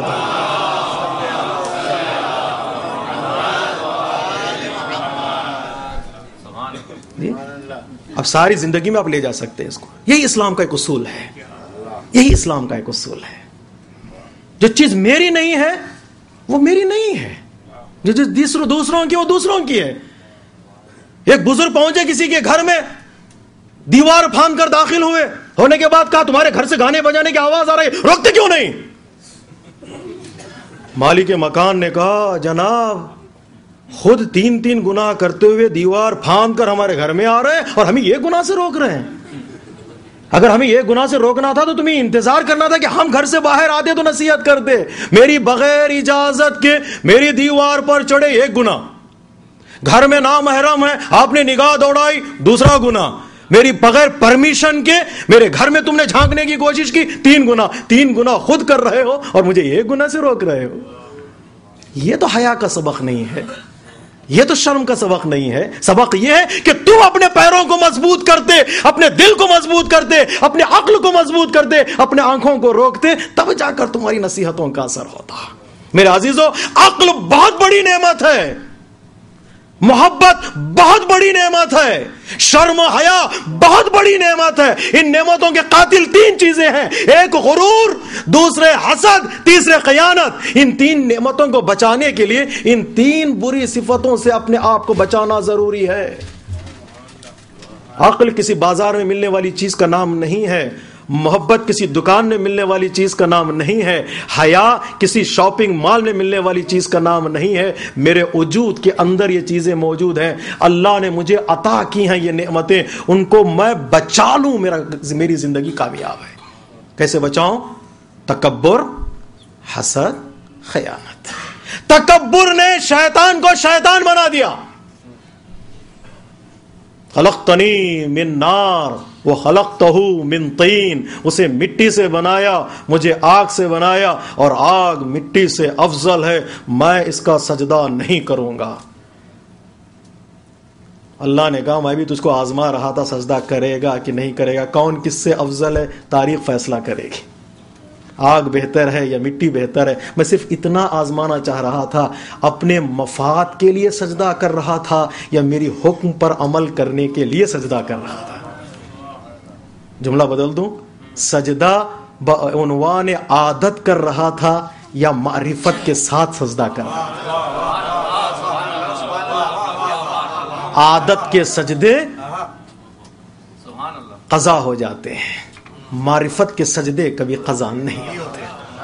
اب ساری زندگی میں آپ لے جا سکتے ہیں اس کو. یہی اسلام کا ایک اصول ہے، یہی اسلام کا ایک اصول ہے. جو چیز میری نہیں ہے وہ میری نہیں ہے، جو چیز دوسروں کی وہ دوسروں کی ہے. ایک بزرگ پہنچے کسی کے گھر میں، دیوار پھاند کر داخل ہوئے، ہونے کے بعد کہا تمہارے گھر سے گانے بجانے کی آواز آ رہی ہے، روکتے کیوں نہیں؟ مالک مکان نے کہا جناب خود 3 گناہ کرتے ہوئے دیوار پھاند کر ہمارے گھر میں آ رہے ہیں اور ہمیں یہ گناہ سے روک رہے ہیں. اگر ہمیں یہ گناہ سے روکنا تھا تو تمہیں انتظار کرنا تھا کہ ہم گھر سے باہر آتے تو نصیحت کرتے. میری بغیر اجازت کے میری دیوار پر چڑھے، ایک گناہ. گھر میں نامحرم ہے، آپ نے نگاہ دوڑائی، دوسرا گناہ. میری بغیر پرمیشن کے میرے گھر میں تم نے جھانکنے کی کوشش کی، 3 گناہ. 3 گناہ خود کر رہے ہو اور مجھے ایک گناہ سے روک رہے ہو. یہ تو حیا کا سبق نہیں ہے، یہ تو شرم کا سبق نہیں ہے. سبق یہ ہے کہ تم اپنے پیروں کو مضبوط کرتے، اپنے دل کو مضبوط کرتے، اپنے عقل کو مضبوط کرتے، اپنے آنکھوں کو روکتے، تب جا کر تمہاری نصیحتوں کا اثر ہوتا. میرے عزیزو، عقل بہت بڑی نعمت ہے، محبت بہت بڑی نعمت ہے، شرم و حیا بہت بڑی نعمت ہے. ان نعمتوں کے قاتل 3 چیزیں ہیں، ایک غرور، دوسرے حسد، تیسرے خیانت. ان 3 نعمتوں کو بچانے کے لیے ان 3 بری صفتوں سے اپنے آپ کو بچانا ضروری ہے. عقل کسی بازار میں ملنے والی چیز کا نام نہیں ہے، محبت کسی دکان میں ملنے والی چیز کا نام نہیں ہے، حیا کسی شاپنگ مال میں ملنے والی چیز کا نام نہیں ہے. میرے وجود کے اندر یہ چیزیں موجود ہیں. اللہ نے مجھے عطا کی ہیں یہ نعمتیں، ان کو میں بچا لوں، میری زندگی کامیاب ہے. کیسے بچاؤں؟ تکبر، حسد، خیانت. تکبر نے شیطان کو شیطان بنا دیا. خلقتنی من نار وخلقتہ من طین، اسے مٹی سے بنایا، مجھے آگ سے بنایا، اور آگ مٹی سے افضل ہے، میں اس کا سجدہ نہیں کروں گا۔ اللہ نے کہا میں بھی تجھ کو آزما رہا تھا، سجدہ کرے گا کہ نہیں کرے گا، کون کس سے افضل ہے تاریخ فیصلہ کرے گی، آگ بہتر ہے یا مٹی بہتر ہے۔ میں صرف اتنا آزمانا چاہ رہا تھا، اپنے مفاد کے لیے سجدہ کر رہا تھا یا میری حکم پر عمل کرنے کے لیے سجدہ کر رہا تھا۔ جملہ بدل دوں، سجدہ بعنوان عادت کر رہا تھا یا معرفت کے ساتھ سجدہ کر رہا تھا؟ عادت کے سجدے قضا ہو جاتے ہیں، معرفت کے سجدے کبھی قضا نہیں ہوتے۔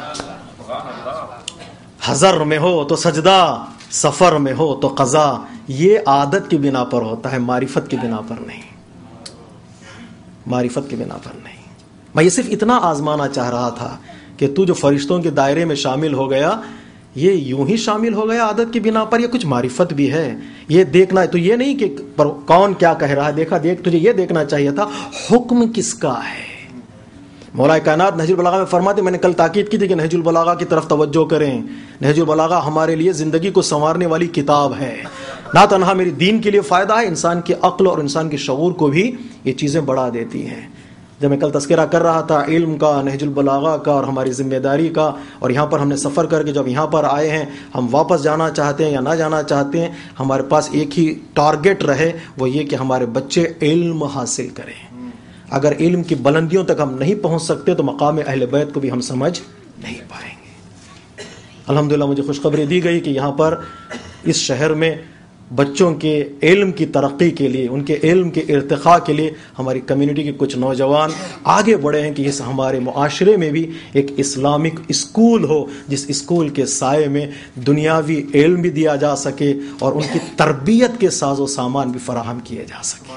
حضر میں ہو تو سجدہ، سفر میں ہو تو قضا، یہ عادت کی بنا پر ہوتا ہے، معرفت کی بنا پر نہیں، معرفت کی بنا پر نہیں۔ میں یہ صرف اتنا آزمانا چاہ رہا تھا کہ تو جو فرشتوں کے دائرے میں شامل ہو گیا، یہ یوں ہی شامل ہو گیا عادت کی بنا پر، یہ کچھ معرفت بھی ہے، یہ دیکھنا ہے۔ تو یہ نہیں کہ کون کیا کہہ رہا ہے، تجھے یہ دیکھنا چاہیے تھا حکم کس کا ہے۔ مولا کائنات نہج البلاغہ میں فرماتے، میں نے کل تاکید کی تھی کہ نہج البلاغہ کی طرف توجہ کریں۔ نہج البلاغہ ہمارے لیے زندگی کو سنوارنے والی کتاب ہے، نہ تنہا میری دین کے لیے فائدہ ہے، انسان کی عقل اور انسان کے شعور کو بھی یہ چیزیں بڑھا دیتی ہیں۔ جب میں کل تذکرہ کر رہا تھا علم کا، نہج البلاغہ کا اور ہماری ذمہ داری کا، اور یہاں پر ہم نے سفر کر کے جب یہاں پر آئے ہیں، ہم واپس جانا چاہتے ہیں یا نہ جانا چاہتے ہیں، ہمارے پاس ایک ہی ٹارگٹ رہے، وہ یہ کہ ہمارے بچے علم حاصل کریں۔ اگر علم کی بلندیوں تک ہم نہیں پہنچ سکتے تو مقام اہل بیت کو بھی ہم سمجھ نہیں پائیں گے۔ الحمدللہ مجھے خوشخبری دی گئی کہ یہاں پر اس شہر میں بچوں کے علم کی ترقی کے لیے، ان کے علم کے ارتقاء کے لیے ہماری کمیونٹی کے کچھ نوجوان آگے بڑھے ہیں کہ اس ہمارے معاشرے میں بھی ایک اسلامک اسکول ہو، جس اسکول کے سائے میں دنیاوی علم بھی دیا جا سکے اور ان کی تربیت کے ساز و سامان بھی فراہم کیے جا سکے۔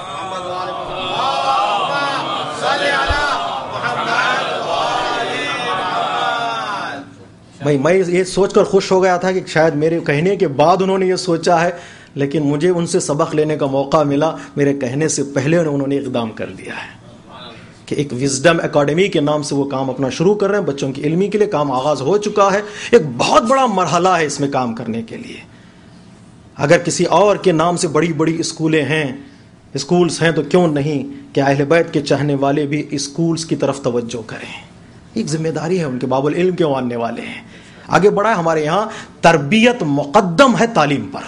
میں یہ سوچ کر خوش ہو گیا تھا کہ شاید میرے کہنے کے بعد انہوں نے یہ سوچا ہے، لیکن مجھے ان سے سبق لینے کا موقع ملا، میرے کہنے سے پہلے انہوں نے اقدام کر دیا ہے کہ ایک وزڈم اکیڈمی کے نام سے وہ کام اپنا شروع کر رہے ہیں، بچوں کی علمی کے لیے کام آغاز ہو چکا ہے۔ ایک بہت بڑا مرحلہ ہے اس میں کام کرنے کے لیے۔ اگر کسی اور کے نام سے بڑی بڑی اسکولز ہیں تو کیوں نہیں کہ اہل بیت کے چاہنے والے بھی اسکولز کی طرف توجہ کریں۔ ایک ذمہ داری ہے ان کے، باب العلم کے ماننے والے ہیں، آگے بڑھا ہے۔ ہمارے یہاں تربیت مقدم ہے تعلیم پر۔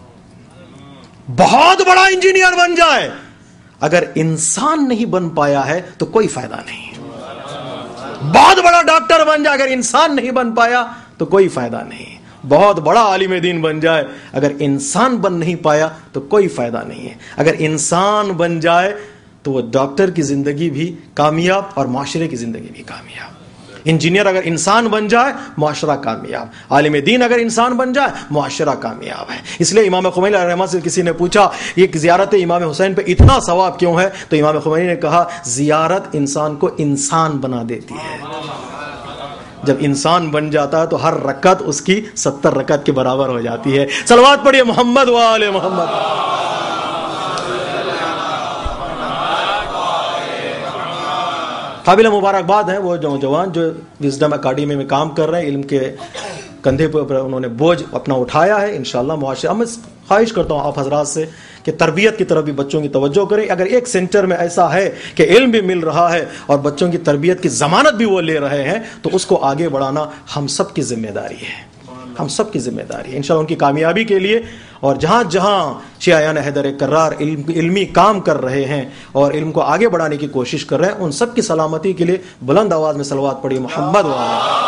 بہت بڑا انجینئر بن جائے، اگر انسان نہیں بن پایا ہے تو کوئی فائدہ نہیں۔ بہت بڑا ڈاکٹر بن جائے، اگر انسان نہیں بن پایا تو کوئی فائدہ نہیں۔ بہت بڑا عالم دین بن جائے، اگر انسان بن نہیں پایا تو کوئی فائدہ نہیں ہے۔ اگر انسان بن جائے تو وہ ڈاکٹر کی زندگی بھی کامیاب اور معاشرے کی زندگی بھی کامیاب۔ انجینئر اگر انسان بن جائے معاشرہ کامیاب، عالم دین اگر انسان بن جائے معاشرہ کامیاب ہے۔ اس لیے امام خمینی علیہ الرحمہ سے کسی نے پوچھا یہ زیارت امام حسین پہ اتنا ثواب کیوں ہے، تو امام خمینی نے کہا زیارت انسان کو انسان بنا دیتی ہے۔ جب انسان بن جاتا ہے تو ہر رکعت اس کی 70 رکعت کے برابر ہو جاتی ہے۔ صلوات پڑھیے محمد و آل محمد۔ قابل مبارکباد ہیں وہ نوجوان جو وزڈم اکیڈمی میں کام کر رہے ہیں، علم کے کندھے پر انہوں نے بوجھ اپنا اٹھایا ہے۔ انشاءاللہ معاشرہ میں خواہش کرتا ہوں آپ حضرات سے کہ تربیت کی طرف بھی بچوں کی توجہ کریں۔ اگر ایک سینٹر میں ایسا ہے کہ علم بھی مل رہا ہے اور بچوں کی تربیت کی ضمانت بھی وہ لے رہے ہیں تو اس کو آگے بڑھانا ہم سب کی ذمہ داری ہے، ہم سب کی ذمہ داری ہے انشاءاللہ ان کی کامیابی کے لیے۔ اور جہاں جہاں شیعیان حیدر کرار علمی کام کر رہے ہیں اور علم کو آگے بڑھانے کی کوشش کر رہے ہیں، ان سب کی سلامتی کے لیے بلند آواز میں صلوات پڑھیے محمد و آل۔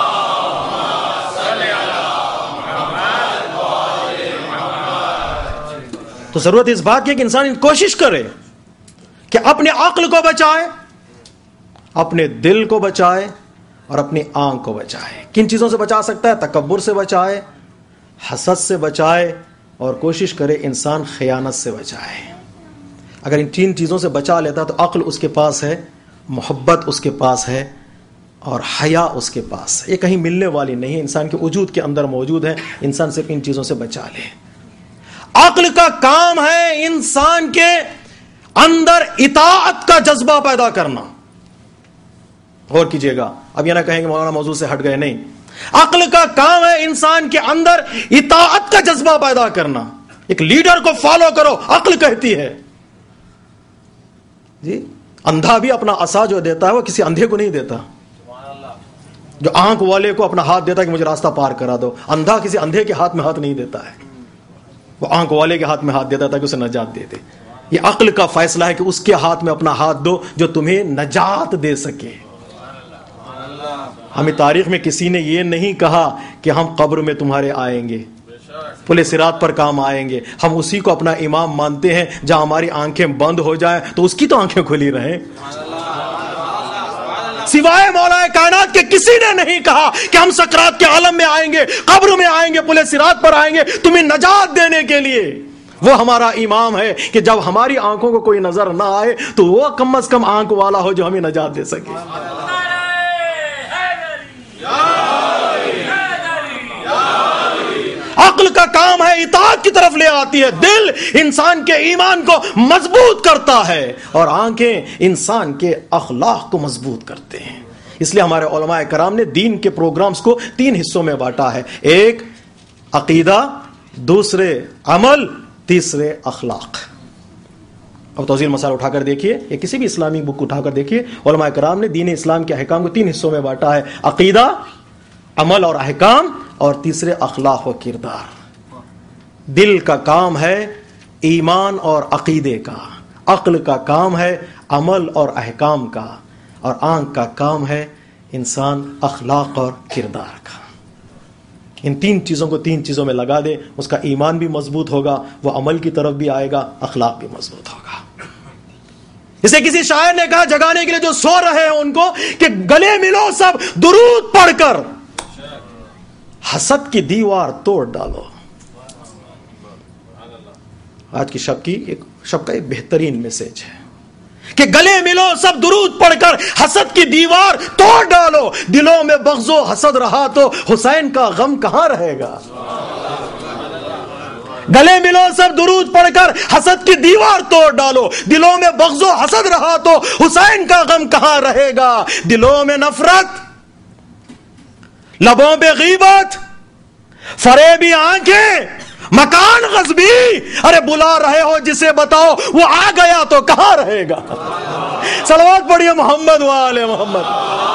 تو ضرورت اس بات کی کہ انسان کوشش کرے کہ اپنے عقل کو بچائے، اپنے دل کو بچائے اور اپنی آنکھ کو بچائے۔ کن چیزوں سے بچا سکتا ہے؟ تکبر سے بچائے، حسد سے بچائے، اور کوشش کرے انسان خیانت سے بچائے۔ اگر ان تین چیزوں سے بچا لیتا تو عقل اس کے پاس ہے، محبت اس کے پاس ہے اور حیا اس کے پاس ہے۔ یہ کہیں ملنے والی نہیں ہے، انسان کے وجود کے اندر موجود ہے۔ انسان صرف ان چیزوں سے بچا لے۔ عقل کا کام ہے انسان کے اندر اطاعت کا جذبہ پیدا کرنا. غور کیجئے گا, اب یہ نہ کہیں کہ مولانا موضوع سے ہٹ گئے, نہیں. عقل کا کام ہے انسان کے اندر اطاعت کا جذبہ پیدا کرنا. ایک لیڈر کو فالو کرو, عقل کہتی ہے. جی, اندھا بھی اپنا عصا جو دیتا ہے وہ کسی اندھے کو نہیں دیتا. جو آنکھ والے کو اپنا ہاتھ دیتا ہے کہ مجھے راستہ پار کرا دو, اندھا کسی اندھے کے ہاتھ میں ہاتھ نہیں دیتا ہے, وہ آنکھ والے کے ہاتھ میں ہاتھ دیتا ہے کہ اسے نجات دے دے. یہ عقل کا فیصلہ ہے کہ اس کے ہاتھ میں اپنا ہاتھ دو جو تمہیں نجات دے سکے. ہمیں تاریخ میں کسی نے یہ نہیں کہا کہ ہم قبر میں تمہارے آئیں گے, پلے صراط پر کام آئیں گے. ہم اسی کو اپنا امام مانتے ہیں. جہاں ہماری آنکھیں بند ہو جائیں تو اس کی تو آنکھیں کھلی رہیں. سوائے مولا کائنات کے کسی نے نہیں کہا کہ ہم سکرات کے عالم میں آئیں گے, قبر میں آئیں گے, پلے صراط پر آئیں گے تمہیں نجات دینے کے لیے. وہ ہمارا امام ہے کہ جب ہماری آنکھوں کو کوئی نظر نہ آئے تو وہ کم از کم آنکھ والا ہو جو ہمیں نجات دے سکے. عقل کا کام ہے اطاعت کی طرف لے آتی ہے. دل انسان کے ایمان کو مضبوط کرتا ہے اور آنکھیں انسان کے اخلاق کو مضبوط کرتے ہیں. اس لیے ہمارے علماء کرام نے دین کے پروگرامز کو 3 حصوں میں بانٹا ہے. ایک عقیدہ, دوسرے عمل, تیسرے اخلاق. اب توضیح مسائل اٹھا کر دیکھیے, یا کسی بھی اسلامی بک اٹھا کر دیکھیے, علماء کرام نے دین اسلام کے احکام کو 3 حصوں میں بانٹا ہے. عقیدہ, عمل اور احکام, اور تیسرے اخلاق و کردار. دل کا کام ہے ایمان اور عقیدے کا, عقل کا کام ہے عمل اور احکام کا, اور آنکھ کا کام ہے انسان اخلاق اور کردار کا. ان 3 چیزوں کو 3 چیزوں میں لگا دے, اس کا ایمان بھی مضبوط ہوگا, وہ عمل کی طرف بھی آئے گا, اخلاق بھی مضبوط ہوگا. اسے کسی شاعر نے کہا جگانے کے لیے جو سو رہے ہیں ان کو کہ گلے ملو سب درود پڑھ کر, حسد کی دیوار توڑ ڈالو. آج کی شب کا ایک بہترین میسج ہے کہ گلے ملو سب درود پڑھ کر حسد کی دیوار توڑ ڈالو. دلوں میں بغض و حسد رہا تو حسین کا غم کہاں رہے گا. گلے ملو سب درود پڑھ کر حسد کی دیوار توڑ ڈالو. دلوں میں بغض و حسد رہا تو حسین کا غم کہاں رہے گا. دلوں میں نفرت, لبوں پہ غیبت, فریبی آنکھیں, مکان غصبی. ارے بلا رہے ہو جسے بتاؤ وہ آ گیا تو کہاں رہے گا. صلوات پڑھیے محمد وآل محمد.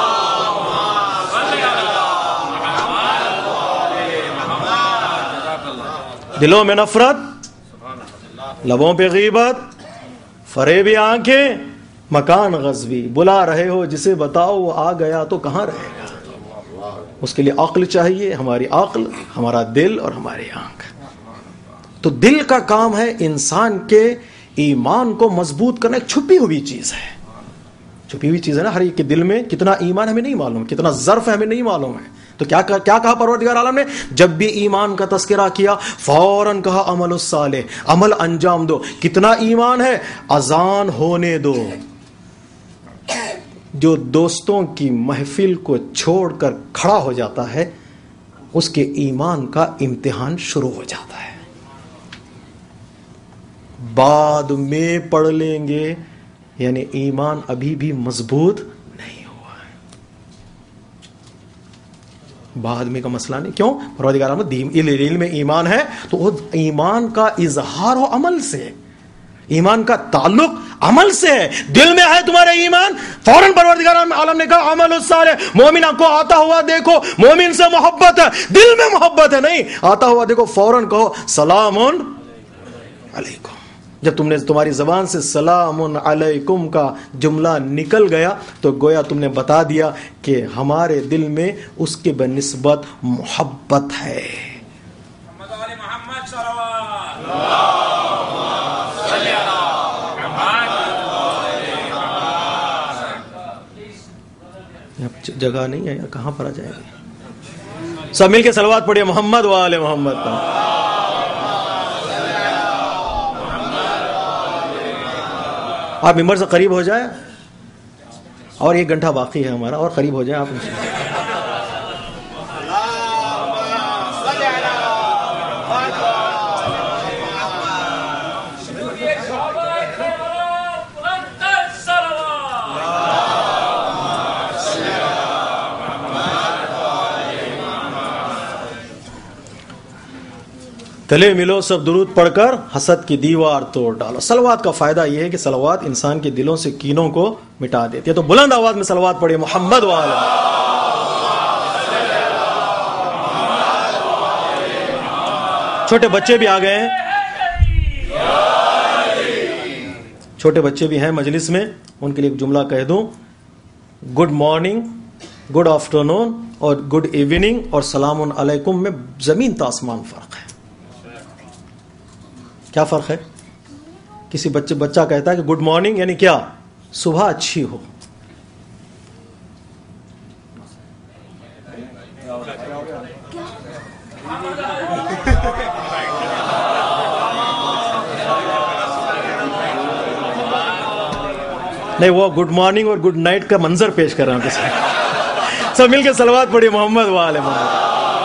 دلوں میں نفرت, لبوں پہ غیبت, فریبی آنکھیں, مکان غصبی. بلا رہے ہو جسے بتاؤ وہ آ گیا تو کہاں رہے گا. اس کے لیے عقل چاہیے, ہماری عقل, ہمارا دل اور ہماری آنکھ. تو دل کا کام ہے انسان کے ایمان کو مضبوط کرنا. ایک چھپی ہوئی چیز ہے, چھپی ہوئی چیز ہے نا. ہر ایک کے دل میں کتنا ایمان ہمیں نہیں معلوم, کتنا ظرف ہے ہمیں نہیں معلوم ہے. تو کیا کہا پروردگار عالم نے جب بھی ایمان کا تذکرہ کیا فوراً کہا عمل الصالح, عمل انجام دو. کتنا ایمان ہے, اذان ہونے دو. جو دوستوں کی محفل کو چھوڑ کر کھڑا ہو جاتا ہے اس کے ایمان کا امتحان شروع ہو جاتا ہے. بعد میں پڑھ لیں گے, یعنی ایمان ابھی بھی مضبوط نہیں ہوا ہے. بعد میں کا مسئلہ نہیں. کیوں؟ پروردگار علم میں ایمان ہے تو وہ ایمان کا اظہار ہو عمل سے, ایمان کا تعلق عمل سے ہے. دل میں ہے تمہارے ایمان, فوراً پروردگار عالم نے کہا عمل الصالح. مومن کو آتا ہوا دیکھو, مومن سے محبت ہے, دل میں محبت ہے نہیں, آتا ہوا دیکھو فوراً کہو سلام علیکم. جب تم نے تمہاری زبان سے سلام علیکم کا جملہ نکل گیا تو گویا تم نے بتا دیا کہ ہمارے دل میں اس کے بنسبت محبت ہے. جگہ نہیں ہے, کہاں پر آ جائے گی. سب مل کے صلوات پڑھیے محمد وآل محمد. آپ ممبر سے قریب ہو جائے, اور 1 گھنٹہ باقی ہے ہمارا, اور قریب ہو جائے آپ. گلے ملو سب درود پڑھ کر حسد کی دیوار توڑ ڈالو. صلوات کا فائدہ یہ ہے کہ صلوات انسان کے دلوں سے کینوں کو مٹا دیتی ہے. تو بلند آواز میں صلوات پڑھیے محمد وعلی. چھوٹے بچے بھی آ گئے ہیں, چھوٹے بچے بھی ہیں مجلس میں, ان کے لیے ایک جملہ کہہ دوں. گڈ مارننگ, گڈ آفٹرنون اور گڈ ایوننگ اور سلام علیکم میں زمین تا آسمان فرق ہے. کیا فرق ہے؟ کسی بچہ کہتا ہے کہ گڈ مارننگ یعنی کیا؟ صبح اچھی ہو. نہیں, وہ گڈ مارننگ اور گڈ نائٹ کا منظر پیش کر رہا ہوں. سب مل کے صلوات پڑھیے محمد وعلی محمد.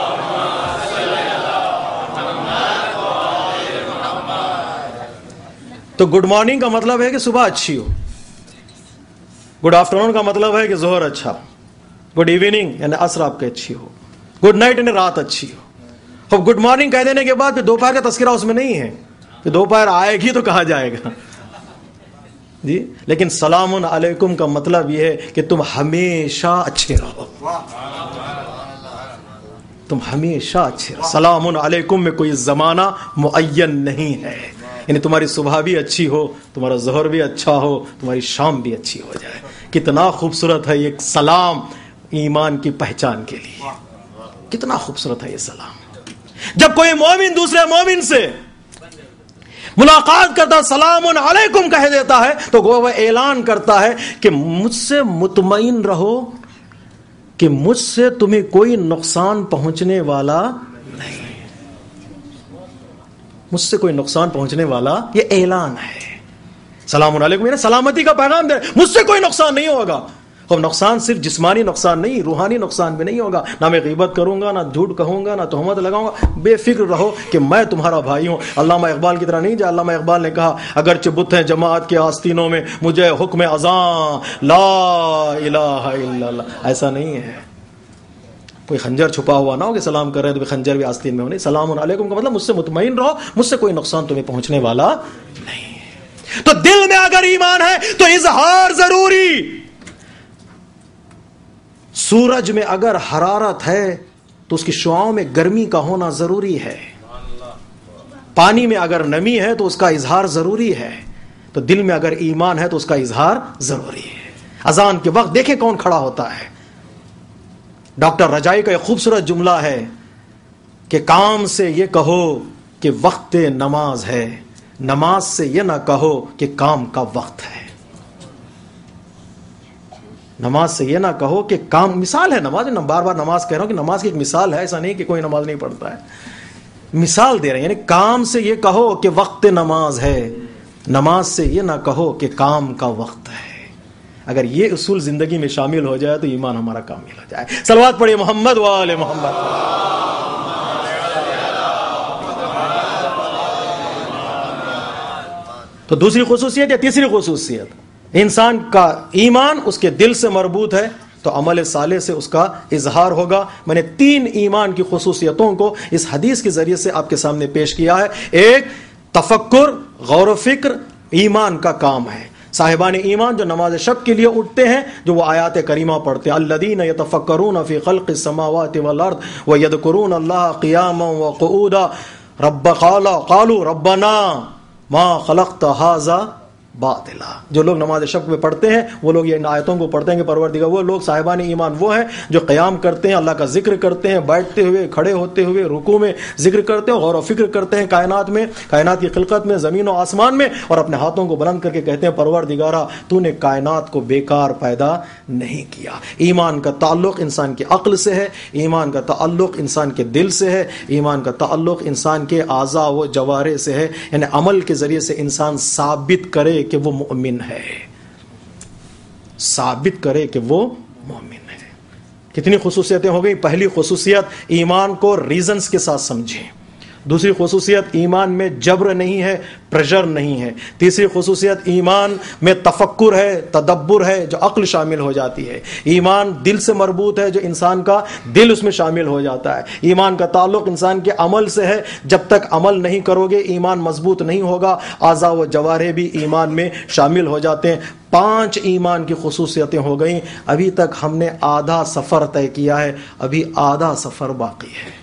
تو گڈ مارننگ کا مطلب ہے کہ صبح اچھی ہو. گڈ آفٹرنون کا مطلب ہے کہ ظہر اچھا ہو. گڈ ایوننگ یعنی عصر آپ کی اچھی ہو. گڈ نائٹ یعنی رات اچھی ہو. اب گڈ مارننگ کہہ دینے کے بعد پھر دوپہر کا تذکرہ اس میں نہیں ہے کہ دوپہر آئے گی تو کہا جائے گا جی. لیکن سلام علیکم کا مطلب یہ ہے کہ تم ہمیشہ اچھے رہو, تم ہمیشہ اچھے رہو. سلام علیکم میں کوئی زمانہ معین نہیں ہے, یعنی تمہاری صبح بھی اچھی ہو, تمہارا ظہر بھی اچھا ہو, تمہاری شام بھی اچھی ہو جائے. کتنا خوبصورت ہے یہ سلام ایمان کی پہچان کے لیے. کتنا خوبصورت ہے یہ سلام. جب کوئی مومن دوسرے مومن سے ملاقات کرتا سلام علیکم کہہ دیتا ہے تو وہ اعلان کرتا ہے کہ مجھ سے مطمئن رہو کہ مجھ سے تمہیں کوئی نقصان پہنچنے والا نہیں, مجھ سے کوئی نقصان پہنچنے والا, یہ اعلان ہے. سلام علیکم یعنی سلامتی کا پیغام دے, مجھ سے کوئی نقصان نہیں ہوگا. اب نقصان صرف جسمانی نقصان نہیں, روحانی نقصان بھی نہیں ہوگا. نہ میں غیبت کروں گا, نہ جھوٹ کہوں گا, نہ تہمت لگاؤں گا. بے فکر رہو کہ میں تمہارا بھائی ہوں. علامہ اقبال کی طرح نہیں جا. علامہ اقبال نے کہا اگرچہ بت ہیں جماعت کے آستینوں میں, مجھے حکم اذان لا الہ الا اللہ. ایسا نہیں ہے. کوئی خنجر چھپا ہوا نہ ہو کہ سلام کر رہے ہیں تو خنجر بھی آستین میں ہو. نہیں, سلام علیکم کا مطلب مجھ سے مطمئن رہو, مجھ سے کوئی نقصان تمہیں پہنچنے والا نہیں. تو دل میں اگر ایمان ہے تو اظہار ضروری. سورج میں اگر حرارت ہے تو اس کی شعاؤں میں گرمی کا ہونا ضروری ہے. پانی میں اگر نمی ہے تو اس کا اظہار ضروری ہے. تو دل میں اگر ایمان ہے تو اس کا اظہار ضروری ہے. اذان کے وقت دیکھیں کون کھڑا ہوتا ہے. ڈاکٹر رجائی کا ایک خوبصورت جملہ ہے کہ کام سے یہ کہو کہ وقت نماز ہے, نماز سے یہ نہ کہو کہ کام کا وقت ہے. نماز سے یہ نہ کہو کہ کام, مثال ہے نماز, بار بار نماز کہہ رہا ہوں کہ نماز کی ایک مثال ہے, ایسا نہیں کہ کوئی نماز نہیں پڑھتا ہے. مثال دے رہے ہیں, یعنی کام سے یہ کہو کہ وقت نماز ہے, نماز سے یہ نہ کہو کہ کام کا وقت ہے. اگر یہ اصول زندگی میں شامل ہو جائے تو ایمان ہمارا کامل ہو جائے. صلوات پڑھیے محمد وآل محمد. تو دوسری خصوصیت یا تیسری خصوصیت, انسان کا ایمان اس کے دل سے مربوط ہے تو عمل صالح سے اس کا اظہار ہوگا. میں نے 3 ایمان کی خصوصیتوں کو اس حدیث کے ذریعے سے آپ کے سامنے پیش کیا ہے. ایک, تفکر, غور و فکر ایمان کا کام ہے. صاحبان ایمان جو نماز شب کے لیے اٹھتے ہیں, جو وہ آیات کریمہ پڑھتے ہیں, الذین یتفکرون فی خلق السماوات والارض ویذکرون اللہ قیاما وقعودا قالوا ربنا ما خلقت ھذا باطلا. جو لوگ نماز شب میں پڑھتے ہیں وہ لوگ یہ آیتوں کو پڑھتے ہیں کہ پروردگار, وہ لوگ صاحبان ایمان وہ ہیں جو قیام کرتے ہیں, اللہ کا ذکر کرتے ہیں, بیٹھتے ہوئے, کھڑے ہوتے ہوئے, رکوع میں ذکر کرتے ہیں, غور و فکر کرتے ہیں کائنات میں, کائنات کی خلقت میں, زمین و آسمان میں, اور اپنے ہاتھوں کو بلند کر کے کہتے ہیں پروردگارا تو نے کائنات کو بیکار پیدا نہیں کیا. ایمان کا تعلق انسان کی عقل سے ہے, ایمان کا تعلق انسان کے دل سے ہے, ایمان کا تعلق انسان کے اعضاء و جوارح سے ہے. یعنی عمل کے ذریعے سے انسان ثابت کرے کہ وہ مومن ہے, ثابت کرے کہ وہ مومن ہے. کتنی خصوصیتیں ہو گئی. پہلی خصوصیت, ایمان کو ریزنز کے ساتھ سمجھیں, دوسری خصوصیت ایمان میں جبر نہیں ہے، پریشر نہیں ہے۔ تیسری خصوصیت ایمان میں تفکر ہے، تدبر ہے، جو عقل شامل ہو جاتی ہے۔ ایمان دل سے مربوط ہے، جو انسان کا دل اس میں شامل ہو جاتا ہے۔ ایمان کا تعلق انسان کے عمل سے ہے، جب تک عمل نہیں کرو گے ایمان مضبوط نہیں ہوگا۔ اعضاء و جوارح بھی ایمان میں شامل ہو جاتے ہیں۔ 5 ایمان کی خصوصیتیں ہو گئیں۔ ابھی تک ہم نے آدھا سفر طے کیا ہے، ابھی آدھا سفر باقی ہے۔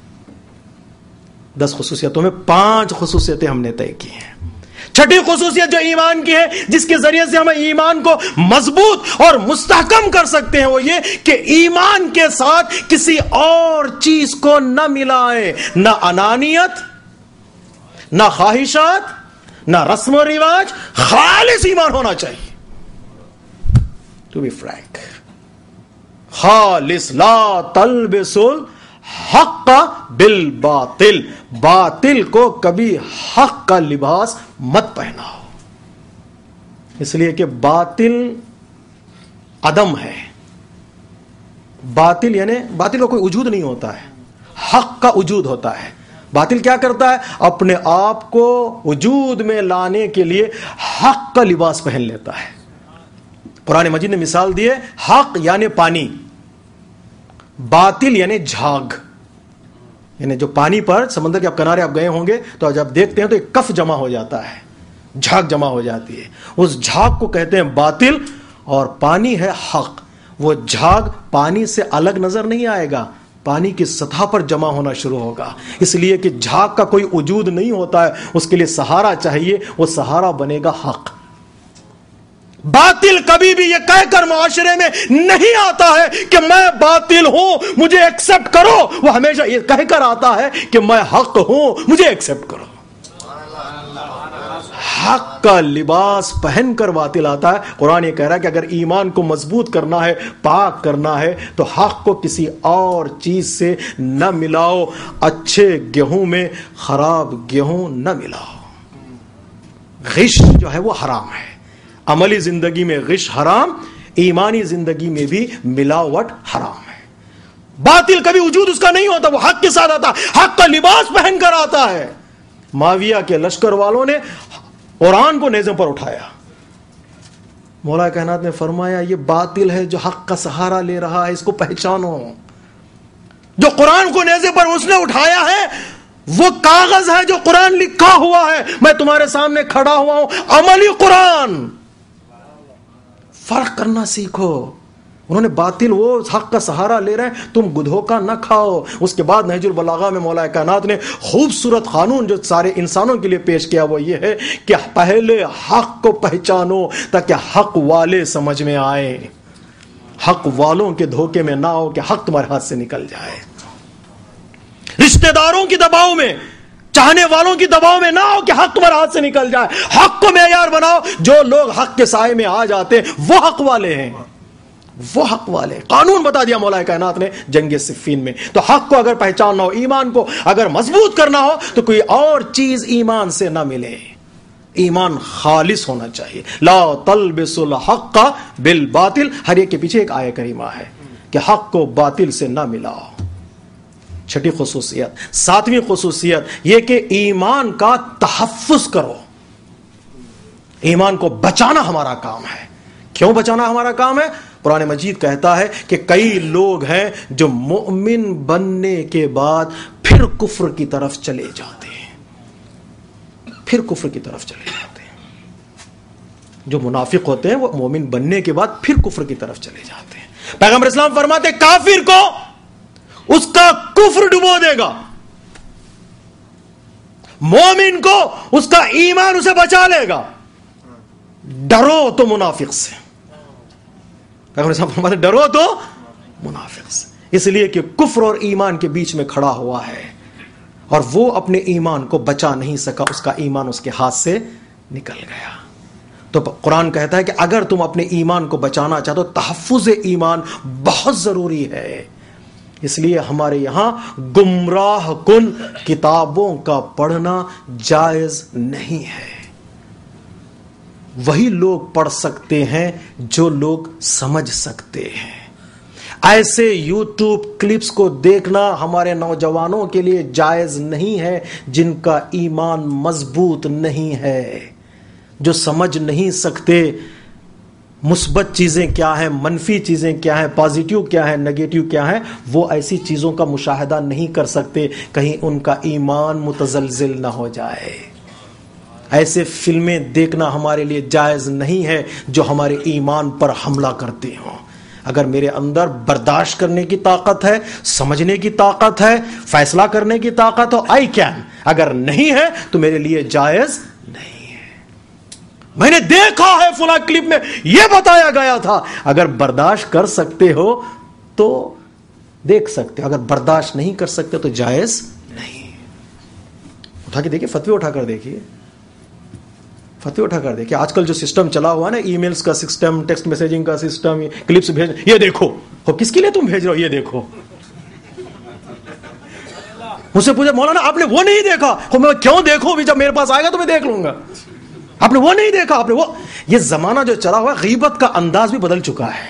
10 خصوصیتوں میں 5 خصوصیتیں ہم نے طے کی ہیں۔ چھٹی خصوصیت جو ایمان کی ہے، جس کے ذریعے سے ہم ایمان کو مضبوط اور مستحکم کر سکتے ہیں، وہ یہ کہ ایمان کے ساتھ کسی اور چیز کو نہ ملائیں، نہ انانیت، نہ خواہشات، نہ رسم و رواج، خالص ایمان ہونا چاہیے۔ ٹو بی فرینک، خالص، لا تلبسوا حق بالباطل، باطل کو کبھی حق کا لباس مت پہناؤ، اس لیے کہ باطل عدم ہے۔ باطل یعنی باطل کا کوئی وجود نہیں ہوتا ہے، حق کا وجود ہوتا ہے۔ باطل کیا کرتا ہے؟ اپنے آپ کو وجود میں لانے کے لیے حق کا لباس پہن لیتا ہے۔ قرآن مجید نے مثال دی ہے، حق یعنی پانی، باطل یعنی جھاگ، یعنی جو پانی پر سمندر کے کنارے آپ گئے ہوں گے تو جب دیکھتے ہیں تو ایک کف جمع ہو جاتا ہے، جھاگ جمع ہو جاتی ہے، اس جھاگ کو کہتے ہیں باطل، اور پانی ہے حق۔ وہ جھاگ پانی سے الگ نظر نہیں آئے گا، پانی کی سطح پر جمع ہونا شروع ہوگا، اس لیے کہ جھاگ کا کوئی وجود نہیں ہوتا ہے، اس کے لیے سہارا چاہیے، وہ سہارا بنے گا حق۔ باطل کبھی بھی یہ کہہ کر معاشرے میں نہیں آتا ہے کہ میں باطل ہوں مجھے ایکسپٹ کرو، وہ ہمیشہ یہ کہہ کر آتا ہے کہ میں حق ہوں مجھے ایکسپٹ کرو۔ حق کا لباس پہن کر باطل آتا ہے۔ قرآن یہ کہہ رہا ہے کہ اگر ایمان کو مضبوط کرنا ہے، پاک کرنا ہے، تو حق کو کسی اور چیز سے نہ ملاؤ، اچھے گیہوں میں خراب گیہوں نہ ملاؤ۔ غش جو ہے وہ حرام ہے، عملی زندگی میں غش حرام، ایمانی زندگی میں بھی ملاوٹ حرام ہے۔ باطل کبھی وجود اس کا نہیں ہوتا، وہ حق کے ساتھ آتا، حق کا لباس پہن کر آتا ہے۔ معاویہ کے لشکر والوں نے قرآن کو نیزے پر اٹھایا، مولا کائنات نے فرمایا یہ باطل ہے جو حق کا سہارا لے رہا ہے، اس کو پہچانو۔ جو قرآن کو نیزے پر اس نے اٹھایا ہے وہ کاغذ ہے جو قرآن لکھا ہوا ہے، میں تمہارے سامنے کھڑا ہوا ہوں، عملی قرآن۔ فرق کرنا سیکھو۔ انہوں نے باطل وہ حق کا سہارا لے رہے ہیں، تم گدھوں کا نہ کھاؤ۔ اس کے بعد نہج البلاغہ میں مولا کائنات نے خوبصورت قانون جو سارے انسانوں کے لیے پیش کیا، وہ یہ ہے کہ پہلے حق کو پہچانو تاکہ حق والے سمجھ میں آئے، حق والوں کے دھوکے میں نہ ہو کہ حق تمہارے ہاتھ سے نکل جائے، رشتہ داروں کی دباؤ میں، چاہنے والوں کی دباؤ میں نہ ہو کہ حق تمہارے ہاتھ سے نکل جائے۔ حق کو معیار بناؤ، جو لوگ حق کے سائے میں آ جاتے ہیں وہ حق والے ہیں، وہ حق والے۔ قانون بتا دیا مولا کائنات نے جنگ صفین میں۔ تو حق کو اگر پہچاننا ہو، ایمان کو اگر مضبوط کرنا ہو، تو کوئی اور چیز ایمان سے نہ ملے، ایمان خالص ہونا چاہیے۔ لا تلبسوا الحق بالباطل، ہر ایک کے پیچھے ایک آیہ کریمہ ہے کہ حق کو باطل سے نہ ملاؤ۔ چھٹی خصوصیت۔ ساتویں خصوصیت یہ کہ ایمان کا تحفظ کرو، ایمان کو بچانا ہمارا کام ہے۔ کیوں بچانا ہمارا کام ہے؟ قرآن مجید کہتا ہے کہ کئی لوگ ہیں جو مومن بننے کے بعد پھر کفر کی طرف چلے جاتے ہیں، پھر کفر کی طرف چلے جاتے ہیں۔ جو منافق ہوتے ہیں وہ مومن بننے کے بعد پھر کفر کی طرف چلے جاتے ہیں۔ پیغمبر اسلام فرماتے ہیں کافر کو اس کا کفر ڈبو دے گا، مومن کو اس کا ایمان اسے بچا لے گا۔ ڈرو تو منافق سے، ڈرو تو منافق سے، اس لیے کہ کفر اور ایمان کے بیچ میں کھڑا ہوا ہے اور وہ اپنے ایمان کو بچا نہیں سکا، اس کا ایمان اس کے ہاتھ سے نکل گیا۔ تو قرآن کہتا ہے کہ اگر تم اپنے ایمان کو بچانا چاہتے ہو، تحفظ ایمان بہت ضروری ہے۔ اس لیے ہمارے یہاں گمراہ کن کتابوں کا پڑھنا جائز نہیں ہے۔ وہی لوگ پڑھ سکتے ہیں جو لوگ سمجھ سکتے ہیں۔ ایسے یوٹیوب کلپس کو دیکھنا ہمارے نوجوانوں کے لیے جائز نہیں ہے جن کا ایمان مضبوط نہیں ہے، جو سمجھ نہیں سکتے مثبت چیزیں کیا ہیں، منفی چیزیں کیا ہیں، پازیٹیو کیا ہے، نیگیٹو کیا ہے، وہ ایسی چیزوں کا مشاہدہ نہیں کر سکتے، کہیں ان کا ایمان متزلزل نہ ہو جائے۔ ایسے فلمیں دیکھنا ہمارے لیے جائز نہیں ہے جو ہمارے ایمان پر حملہ کرتے ہوں۔ اگر میرے اندر برداشت کرنے کی طاقت ہے، سمجھنے کی طاقت ہے، فیصلہ کرنے کی طاقت ہو، آئی کین، اگر نہیں ہے تو میرے لیے جائز نہیں ہے۔ میں نے دیکھا ہے فلاں کلپ میں یہ بتایا گیا تھا، اگر برداشت کر سکتے ہو تو دیکھ سکتے ہو، اگر برداشت نہیں کر سکتے تو جائز نہیں۔ اٹھا کے دیکھیے، فتوی اٹھا کر دیکھیے، فتوی اٹھا کر دیکھیے۔ آج کل جو سسٹم چلا ہوا ہے نا، ای میلز کا سسٹم، ٹیکسٹ میسیجنگ کا سسٹم، کلپس بھیج، یہ دیکھو، کس کے لیے تم بھیج رہے ہو، یہ دیکھو۔ مجھ سے پوچھا مولانا آپ نے وہ نہیں دیکھا، میں کیوں دیکھوں بھی، جب میرے پاس آئے گا تو میں دیکھ لوں گا۔ آپ نے وہ نہیں دیکھا، آپ نے وہ، یہ زمانہ جو چلا ہوا ہے، غیبت کا انداز بھی بدل چکا ہے،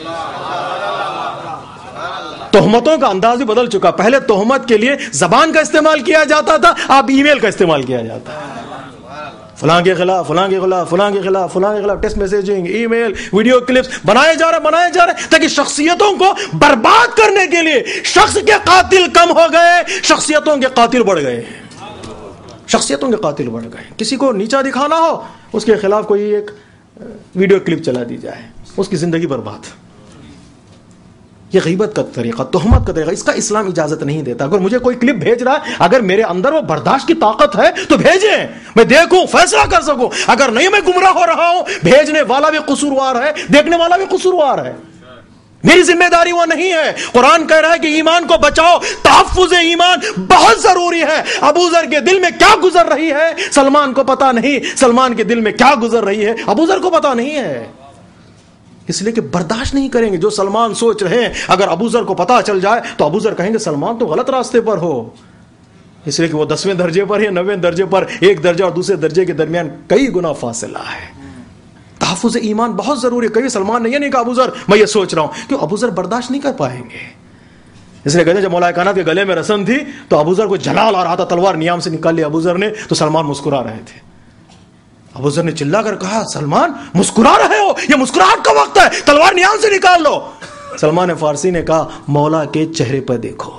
تہمتوں کا انداز بھی بدل چکا۔ پہلے تہمت کے لیے زبان کا استعمال کیا جاتا تھا، اب ای میل کا استعمال کیا جاتا ہے، فلاں کے خلاف، فلاں کے خلاف، فلاں کے خلاف، فلاں کے خلاف، text messaging, email, video clips بنائے جا رہے تاکہ شخصیتوں کو برباد کرنے کے لیے شخص کے قاتل کم ہو گئے، شخصیتوں کے قاتل بڑھ گئے، شخصیتوں کے قاتل بڑھ گئے۔ کسی کو نیچا دکھانا ہو، اس کے خلاف کوئی ایک ویڈیو کلپ چلا دی جائے، اس کی زندگی برباد۔ یہ غیبت کا طریقہ، تہمت کا طریقہ، اس کا اسلام اجازت نہیں دیتا۔ اگر مجھے کوئی کلپ بھیج رہا ہے، اگر میرے اندر وہ برداشت کی طاقت ہے تو بھیجیں، میں دیکھوں، فیصلہ کر سکوں۔ اگر نہیں، میں گمراہ ہو رہا ہوں، بھیجنے والا بھی قصوروار ہے، دیکھنے والا بھی قصوروار ہے، میری ذمہ داری وہ نہیں ہے۔ قرآن کہہ رہا ہے کہ ایمان کو بچاؤ، تحفظ ایمان بہت ضروری ہے۔ ابو ذر کے دل میں کیا گزر رہی ہے سلمان کو پتا نہیں، سلمان کے دل میں کیا گزر رہی ہے ابو ذر کو پتا نہیں ہے، اس لیے کہ برداشت نہیں کریں گے جو سلمان سوچ رہے ہیں۔ اگر ابو ذر کو پتا چل جائے تو ابو ذر کہیں گے سلمان تو غلط راستے پر ہو، اس لیے کہ وہ 10ویں درجے پر یا 9ویں درجے پر، ایک درجہ اور دوسرے درجے کے درمیان کئی گنا فاصلہ ہے۔ تحفظ ایمان بہت ضروری ہے۔ کبھی سلمان نے یہ نہیں کہا ابو ذر میں یہ سوچ رہا ہوں، کیوں ابو ذر برداشت نہیں کر پائیں گے۔ اس لیے کہتے ہیں جب مولا کائنات کے گلے میں رسن تھی تو ابو ذر کو جلال آ رہا تھا، تلوار نیام سے نکال لی ابو ذر نے، تو سلمان مسکرا رہے تھے۔ ابو ذر نے چلا کر کہا سلمان مسکرا رہے ہو، یہ مسکراہٹ کا وقت ہے، تلوار نیام سے نکال لو۔ سلمان فارسی نے کہا مولا کے چہرے پر دیکھو،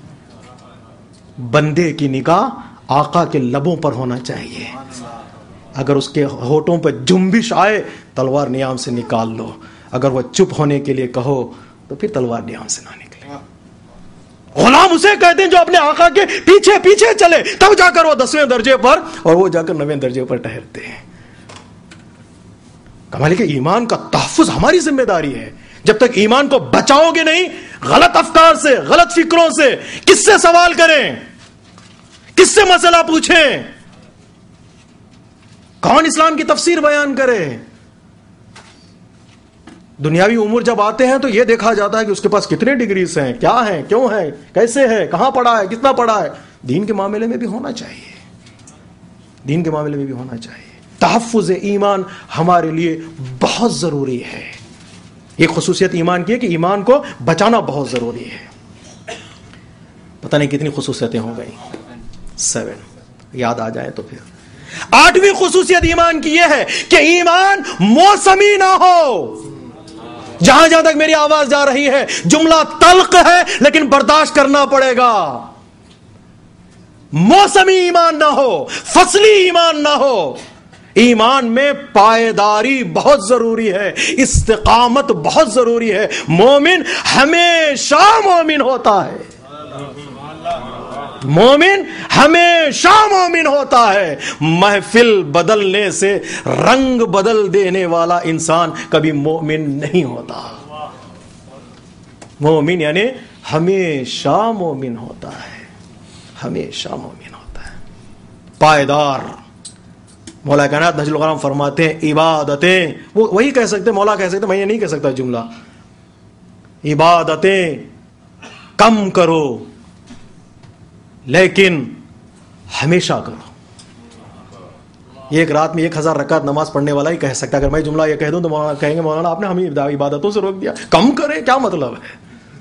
بندے کی نگاہ آقا کے لبوں پر ہونا چاہیے، اگر اس کے ہونٹوں پر جنبش آئے تلوار نیام سے نکال لو، اگر وہ چپ ہونے کے لیے کہو تو پھر تلوار نیام سے نہ نکلے۔ غلام اسے کہتے ہیں جو اپنے آقا کے پیچھے پیچھے چلے، تب جا کر وہ 10ویں درجے پر اور وہ جا کر 9ویں درجے پر ٹھہرتے ہیں۔ کمال کہ ایمان کا تحفظ ہماری ذمہ داری ہے۔ جب تک ایمان کو بچاؤ گے نہیں، غلط افکار سے، غلط فکروں سے، کس سے سوال کریں، کس سے مسئلہ پوچھیں، کون اسلام کی تفسیر بیان کرے۔ دنیاوی امور جب آتے ہیں تو یہ دیکھا جاتا ہے کہ اس کے پاس کتنے ڈگریز ہیں، کیا ہیں، کیوں ہیں، کیسے ہے، کہاں پڑھا ہے، کتنا پڑھا ہے۔ دین کے معاملے میں بھی ہونا چاہیے، دین کے معاملے میں بھی ہونا چاہیے۔ تحفظ ایمان ہمارے لیے بہت ضروری ہے۔ ایک خصوصیت ایمان کی ہے کہ ایمان کو بچانا بہت ضروری ہے۔ پتہ نہیں کتنی خصوصیتیں ہو گئی، 7 یاد آ جائے تو پھر۔ 8ویں خصوصیت ایمان کی یہ ہے کہ ایمان موسمی نہ ہو۔ جہاں جہاں تک میری آواز جا رہی ہے، جملہ تلخ ہے لیکن برداشت کرنا پڑے گا۔ موسمی ایمان نہ ہو، فصلی ایمان نہ ہو۔ ایمان میں پائیداری بہت ضروری ہے، استقامت بہت ضروری ہے۔ مومن ہمیشہ مومن ہوتا ہے، مومن ہمیشہ مومن ہوتا ہے۔ محفل بدلنے سے رنگ بدل دینے والا انسان کبھی مومن نہیں ہوتا۔ مومن یعنی ہمیشہ مومن ہوتا ہے، ہمیشہ مومن ہوتا ہے، پائیدار۔ مولا کائنات نہج الغرام فرماتے ہیں عبادتیں، وہ وہی کہہ سکتے، مولا کہہ سکتے، میں یہ نہیں کہہ سکتا جملہ۔ عبادتیں کم کرو لیکن ہمیشہ کرو۔ یہ ایک رات میں 1000 رکعت نماز پڑھنے والا ہی کہہ سکتا ہے۔ اگر میں جملہ یہ کہہ دوں تو مولانا کہیں گے مولانا آپ نے ہمیں عبادتوں سے روک دیا، کم کریں، کیا مطلب ہے؟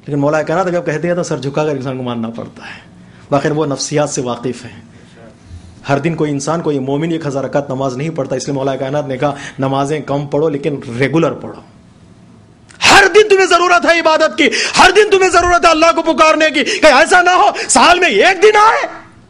لیکن مولا کائنات جب کہتے ہیں تو سر جھکا کر انسان کو ماننا پڑتا ہے. باقی وہ نفسیات سے واقف ہیں. ہر دن کوئی انسان کوئی مومن 1000 رکعت نماز نہیں پڑھتا، اس لیے مولا کائنات نے کہا نمازیں کم پڑھو لیکن ریگولر پڑھو. ہر دن تمہیں ضرورت ہے عبادت کی، ہر دن تمہیں ضرورت ہے اللہ کو پکارنے کی. کہ ایسا نہ ہو سال میں ایک دن آئے،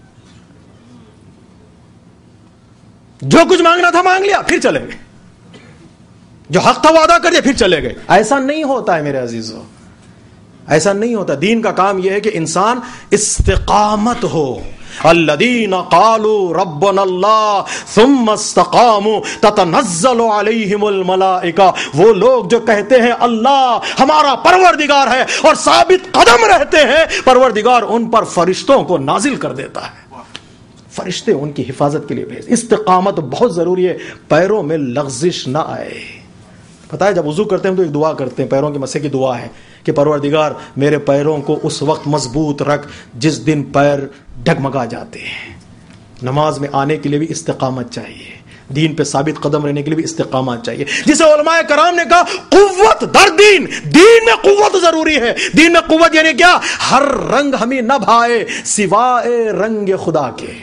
جو کچھ مانگنا تھا مانگ لیا پھر چلے گئے، جو حق تھا وہ ادا کر دیا پھر چلے گئے. ایسا نہیں ہوتا ہے میرے عزیزو، ایسا نہیں ہوتا. دین کا کام یہ ہے کہ انسان استقامت ہو. الذین قالوا ربنا اللہ ثم استقاموا تتنزل علیہم الملائکہ، وہ لوگ جو کہتے ہیں اللہ ہمارا پروردگار ہے اور ثابت قدم رہتے ہیں، پروردگار ان پر فرشتوں کو نازل کر دیتا ہے. فرشتے ان کی حفاظت کے لیے بھیج. استقامت بہت ضروری ہے، پیروں میں لغزش نہ آئے. پتہ ہے جب وضو کرتے ہیں تو ایک دعا کرتے ہیں، پیروں کے مسح کی دعا ہے کہ پروردگار میرے پیروں کو اس وقت مضبوط رکھ جس دن پیر ڈگمگا جاتے ہیں. نماز میں آنے کے لیے بھی استقامت چاہیے، دین پہ ثابت قدم رہنے کے لیے بھی استقامت چاہیے. جسے علماء کرام نے کہا قوت در دین، دین میں قوت ضروری ہے. دین میں قوت یعنی کیا؟ ہر رنگ ہمیں نہ بھائے سوائے رنگ خدا کے.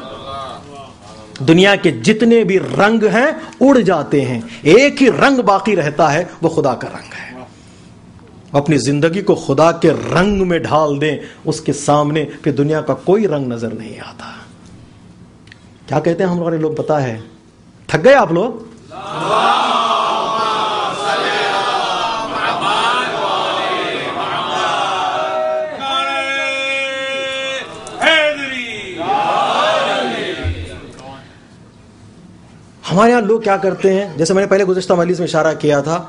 دنیا کے جتنے بھی رنگ ہیں اڑ جاتے ہیں، ایک ہی رنگ باقی رہتا ہے، وہ خدا کا رنگ ہے. اپنی زندگی کو خدا کے رنگ میں ڈھال دیں، اس کے سامنے پھر دنیا کا کوئی رنگ نظر نہیں آتا. کیا کہتے ہیں ہمارے لوگ پتا ہے؟ تھک گئے آپ لوگ؟ ہمارے یہاں لوگ کیا کرتے ہیں، جیسے میں نے پہلے گزشتہ مجلس میں اشارہ کیا تھا،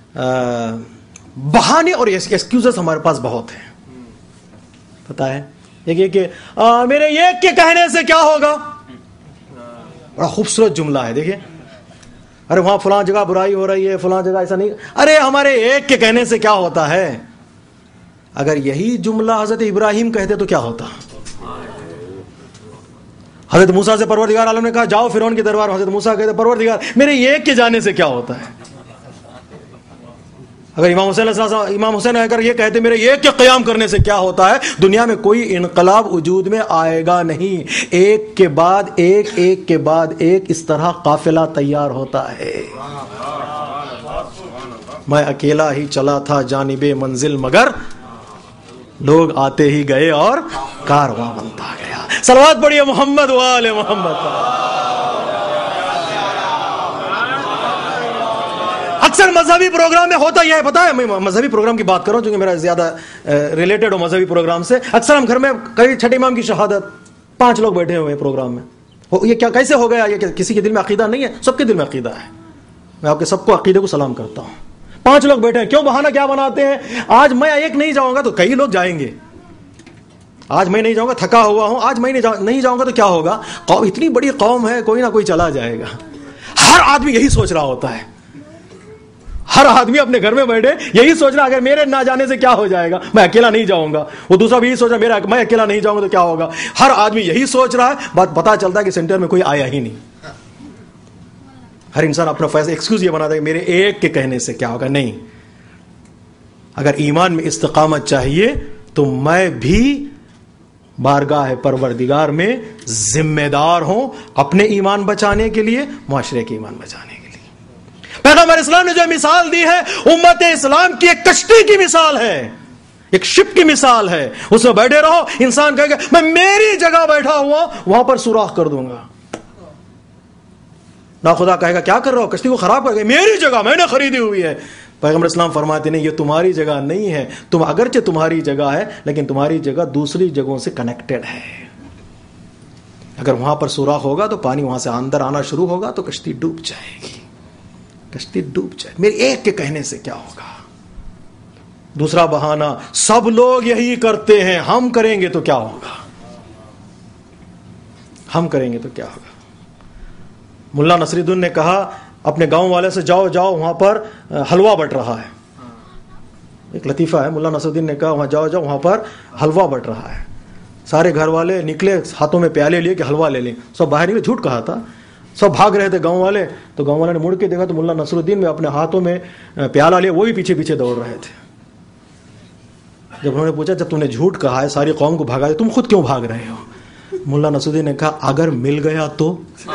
بہانے اور ایکسکیوزز ہمارے پاس بہت ہیں. پتا ہے ایک یہ کہ میرے ایک کے کہنے سے کیا ہوگا. بڑا خوبصورت جملہ ہے، دیکھیے. ارے وہاں فلاں جگہ برائی ہو رہی ہے، فلاں جگہ ایسا نہیں. ارے ہمارے ایک کے کہنے سے کیا ہوتا ہے. اگر یہی جملہ حضرت ابراہیم کہتے تو کیا ہوتا. حضرت موسیٰ سے پروردگار عالم نے کہا جاؤ فرعون کے دربار. حضرت موسیٰ کہتے پروردگار میرے ایک کے جانے سے کیا ہوتا ہے. اگر امام حسین اگر یہ کہتے میرے ایک کے قیام کرنے سے کیا ہوتا ہے، دنیا میں کوئی انقلاب وجود میں آئے گا نہیں. ایک کے بعد ایک، ایک کے بعد ایک، اس طرح قافلہ تیار ہوتا ہے. میں اکیلا ہی چلا تھا جانب منزل، مگر لوگ آتے ہی گئے اور کارواں بنتا گیا. صلوات پڑھیے محمد و آل محمد. اکثر مذہبی پروگرام میں ہوتا یہ ہے، پتا ہے میں مذہبی پروگرام کی بات کر رہا ہوں چونکہ میرا زیادہ ریلیٹڈ ہو مذہبی پروگرام سے. اکثر ہم گھر میں کئی چھٹے امام کی شہادت، 5 لوگ بیٹھے ہوئے پروگرام میں. یہ کیا کیسے ہو گیا؟ یہ کسی کے دل میں عقیدہ نہیں ہے، سب کے دل میں عقیدہ ہے. میں آپ کے سب کو عقیدے کو سلام کرتا ہوں. 5 لوگ بیٹھے ہیں، کیوں بہانہ کیا بناتے ہیں؟ آج میں ایک نہیں جاؤں گا تو کئی لوگ جائیں گے. آج میں نہیں جاؤں گا، تھکا ہوا ہوں، آج میں نہیں جاؤں گا تو کیا ہوگا. قوم اتنی بڑی قوم ہے، کوئی نہ کوئی چلا جائے گا. ہر آدمی یہی سوچ رہا ہوتا ہے. ہر آدمی اپنے گھر میں بیٹھے یہی سوچ رہا اگر میرے نہ جانے سے کیا ہو جائے گا، میں اکیلا نہیں جاؤں گا. وہ دوسرا بھی یہی سوچ رہا میں اکیلا نہیں جاؤں گا تو کیا ہوگا. ہر آدمی یہی سوچ رہا ہے. بات پتا چلتا ہے کہ سینٹر میں کوئی آیا ہی نہیں. ہر انسان اپنا فیصلہ ایکسکیوز یہ بناتا ہے کہ میرے ایک کے کہنے سے کیا ہوگا. نہیں، اگر ایمان میں استقامت چاہیے تو میں بھی بارگاہ پروردگار میں ذمہ دار ہوں، اپنے ایمان بچانے کے لیے، معاشرے کے ایمان بچانے کے لیے. پیغمبر اسلام نے جو مثال دی ہے امت اسلام کی ایک کشتی کی مثال ہے، ایک شپ کی مثال ہے. اس میں بیٹھے رہو. انسان کہے گا میں میری جگہ بیٹھا ہوا وہاں پر سوراخ کر دوں گا. نہ خدا کہے گا کیا کر رہا ہو، کشتی کو خراب کر گئے، میری جگہ میں نے خریدی ہوئی ہے. پیغمبر اسلام فرماتے نہیں، یہ تمہاری جگہ نہیں ہے. تم اگرچہ تمہاری جگہ ہے لیکن تمہاری جگہ دوسری جگہوں سے کنیکٹڈ ہے. اگر وہاں پر سوراخ ہوگا تو پانی وہاں سے اندر آنا شروع ہوگا تو کشتی ڈوب جائے گی. کشتی ڈوب جائے. میرے ایک کے کہنے سے کیا ہوگا. دوسرا بہانہ، سب لوگ یہی کرتے ہیں، ہم کریں گے تو کیا ہوگا. ہم کریں گے تو کیا ہوگا. ملا نصر الدین نے کہا اپنے گاؤں والے سے جاؤ جاؤ وہاں پر حلوہ بٹ رہا ہے. ایک لطیفہ ہے، ملا نصر الدین نے کہا وہاں جاؤ جاؤ وہاں پر حلوہ بٹ رہا ہے. سارے گھر والے نکلے ہاتھوں میں پیالے لیے کہ حلوہ لے لیں. سب باہر نکلے، جھوٹ کہا تھا. سب بھاگ رہے تھے گاؤں والے. تو گاؤں والے نے مڑ کے دیکھا تو ملا نصر الدین میں اپنے ہاتھوں میں پیالہ لیا، وہ بھی پیچھے پیچھے دوڑ رہے تھے. جب انہوں نے پوچھا جب تم نے جھوٹ کہا ہے ساری قوم کو بھگا دیا تم خود کیوں بھاگ رہے ہو؟ ملا نصرالدین نے کہا اگر مل گیا تو،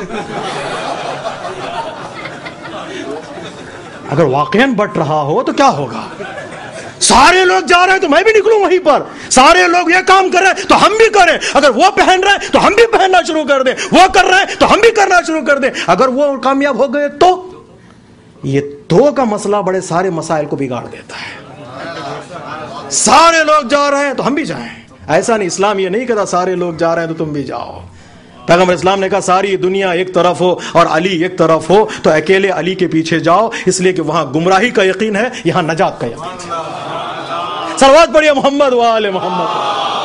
اگر واقعاً بٹ رہا ہو تو کیا ہوگا؟ سارے لوگ جا رہے ہیں تو میں بھی نکلوں وہیں پر، سارے لوگ یہ کام کر رہے ہیں تو ہم بھی کریں، اگر وہ پہن رہے ہیں تو ہم بھی پہننا شروع کر دیں، وہ کر رہے ہیں تو ہم بھی کرنا شروع کر دیں، اگر وہ کامیاب ہو گئے تو۔ یہ تو کا مسئلہ بڑے سارے مسائل کو بگاڑ دیتا ہے۔ سارے لوگ جا رہے ہیں تو ہم بھی جائیں، ایسا نہیں، اسلام یہ نہیں کہتا سارے لوگ جا رہے ہیں تو تم بھی جاؤ۔ پیغمبر اسلام نے کہا ساری دنیا ایک طرف ہو اور علی ایک طرف ہو تو اکیلے علی کے پیچھے جاؤ، اس لیے کہ وہاں گمراہی کا یقین ہے، یہاں نجات کا یقین ہے۔ صلوات پڑھیے محمد وآل محمد۔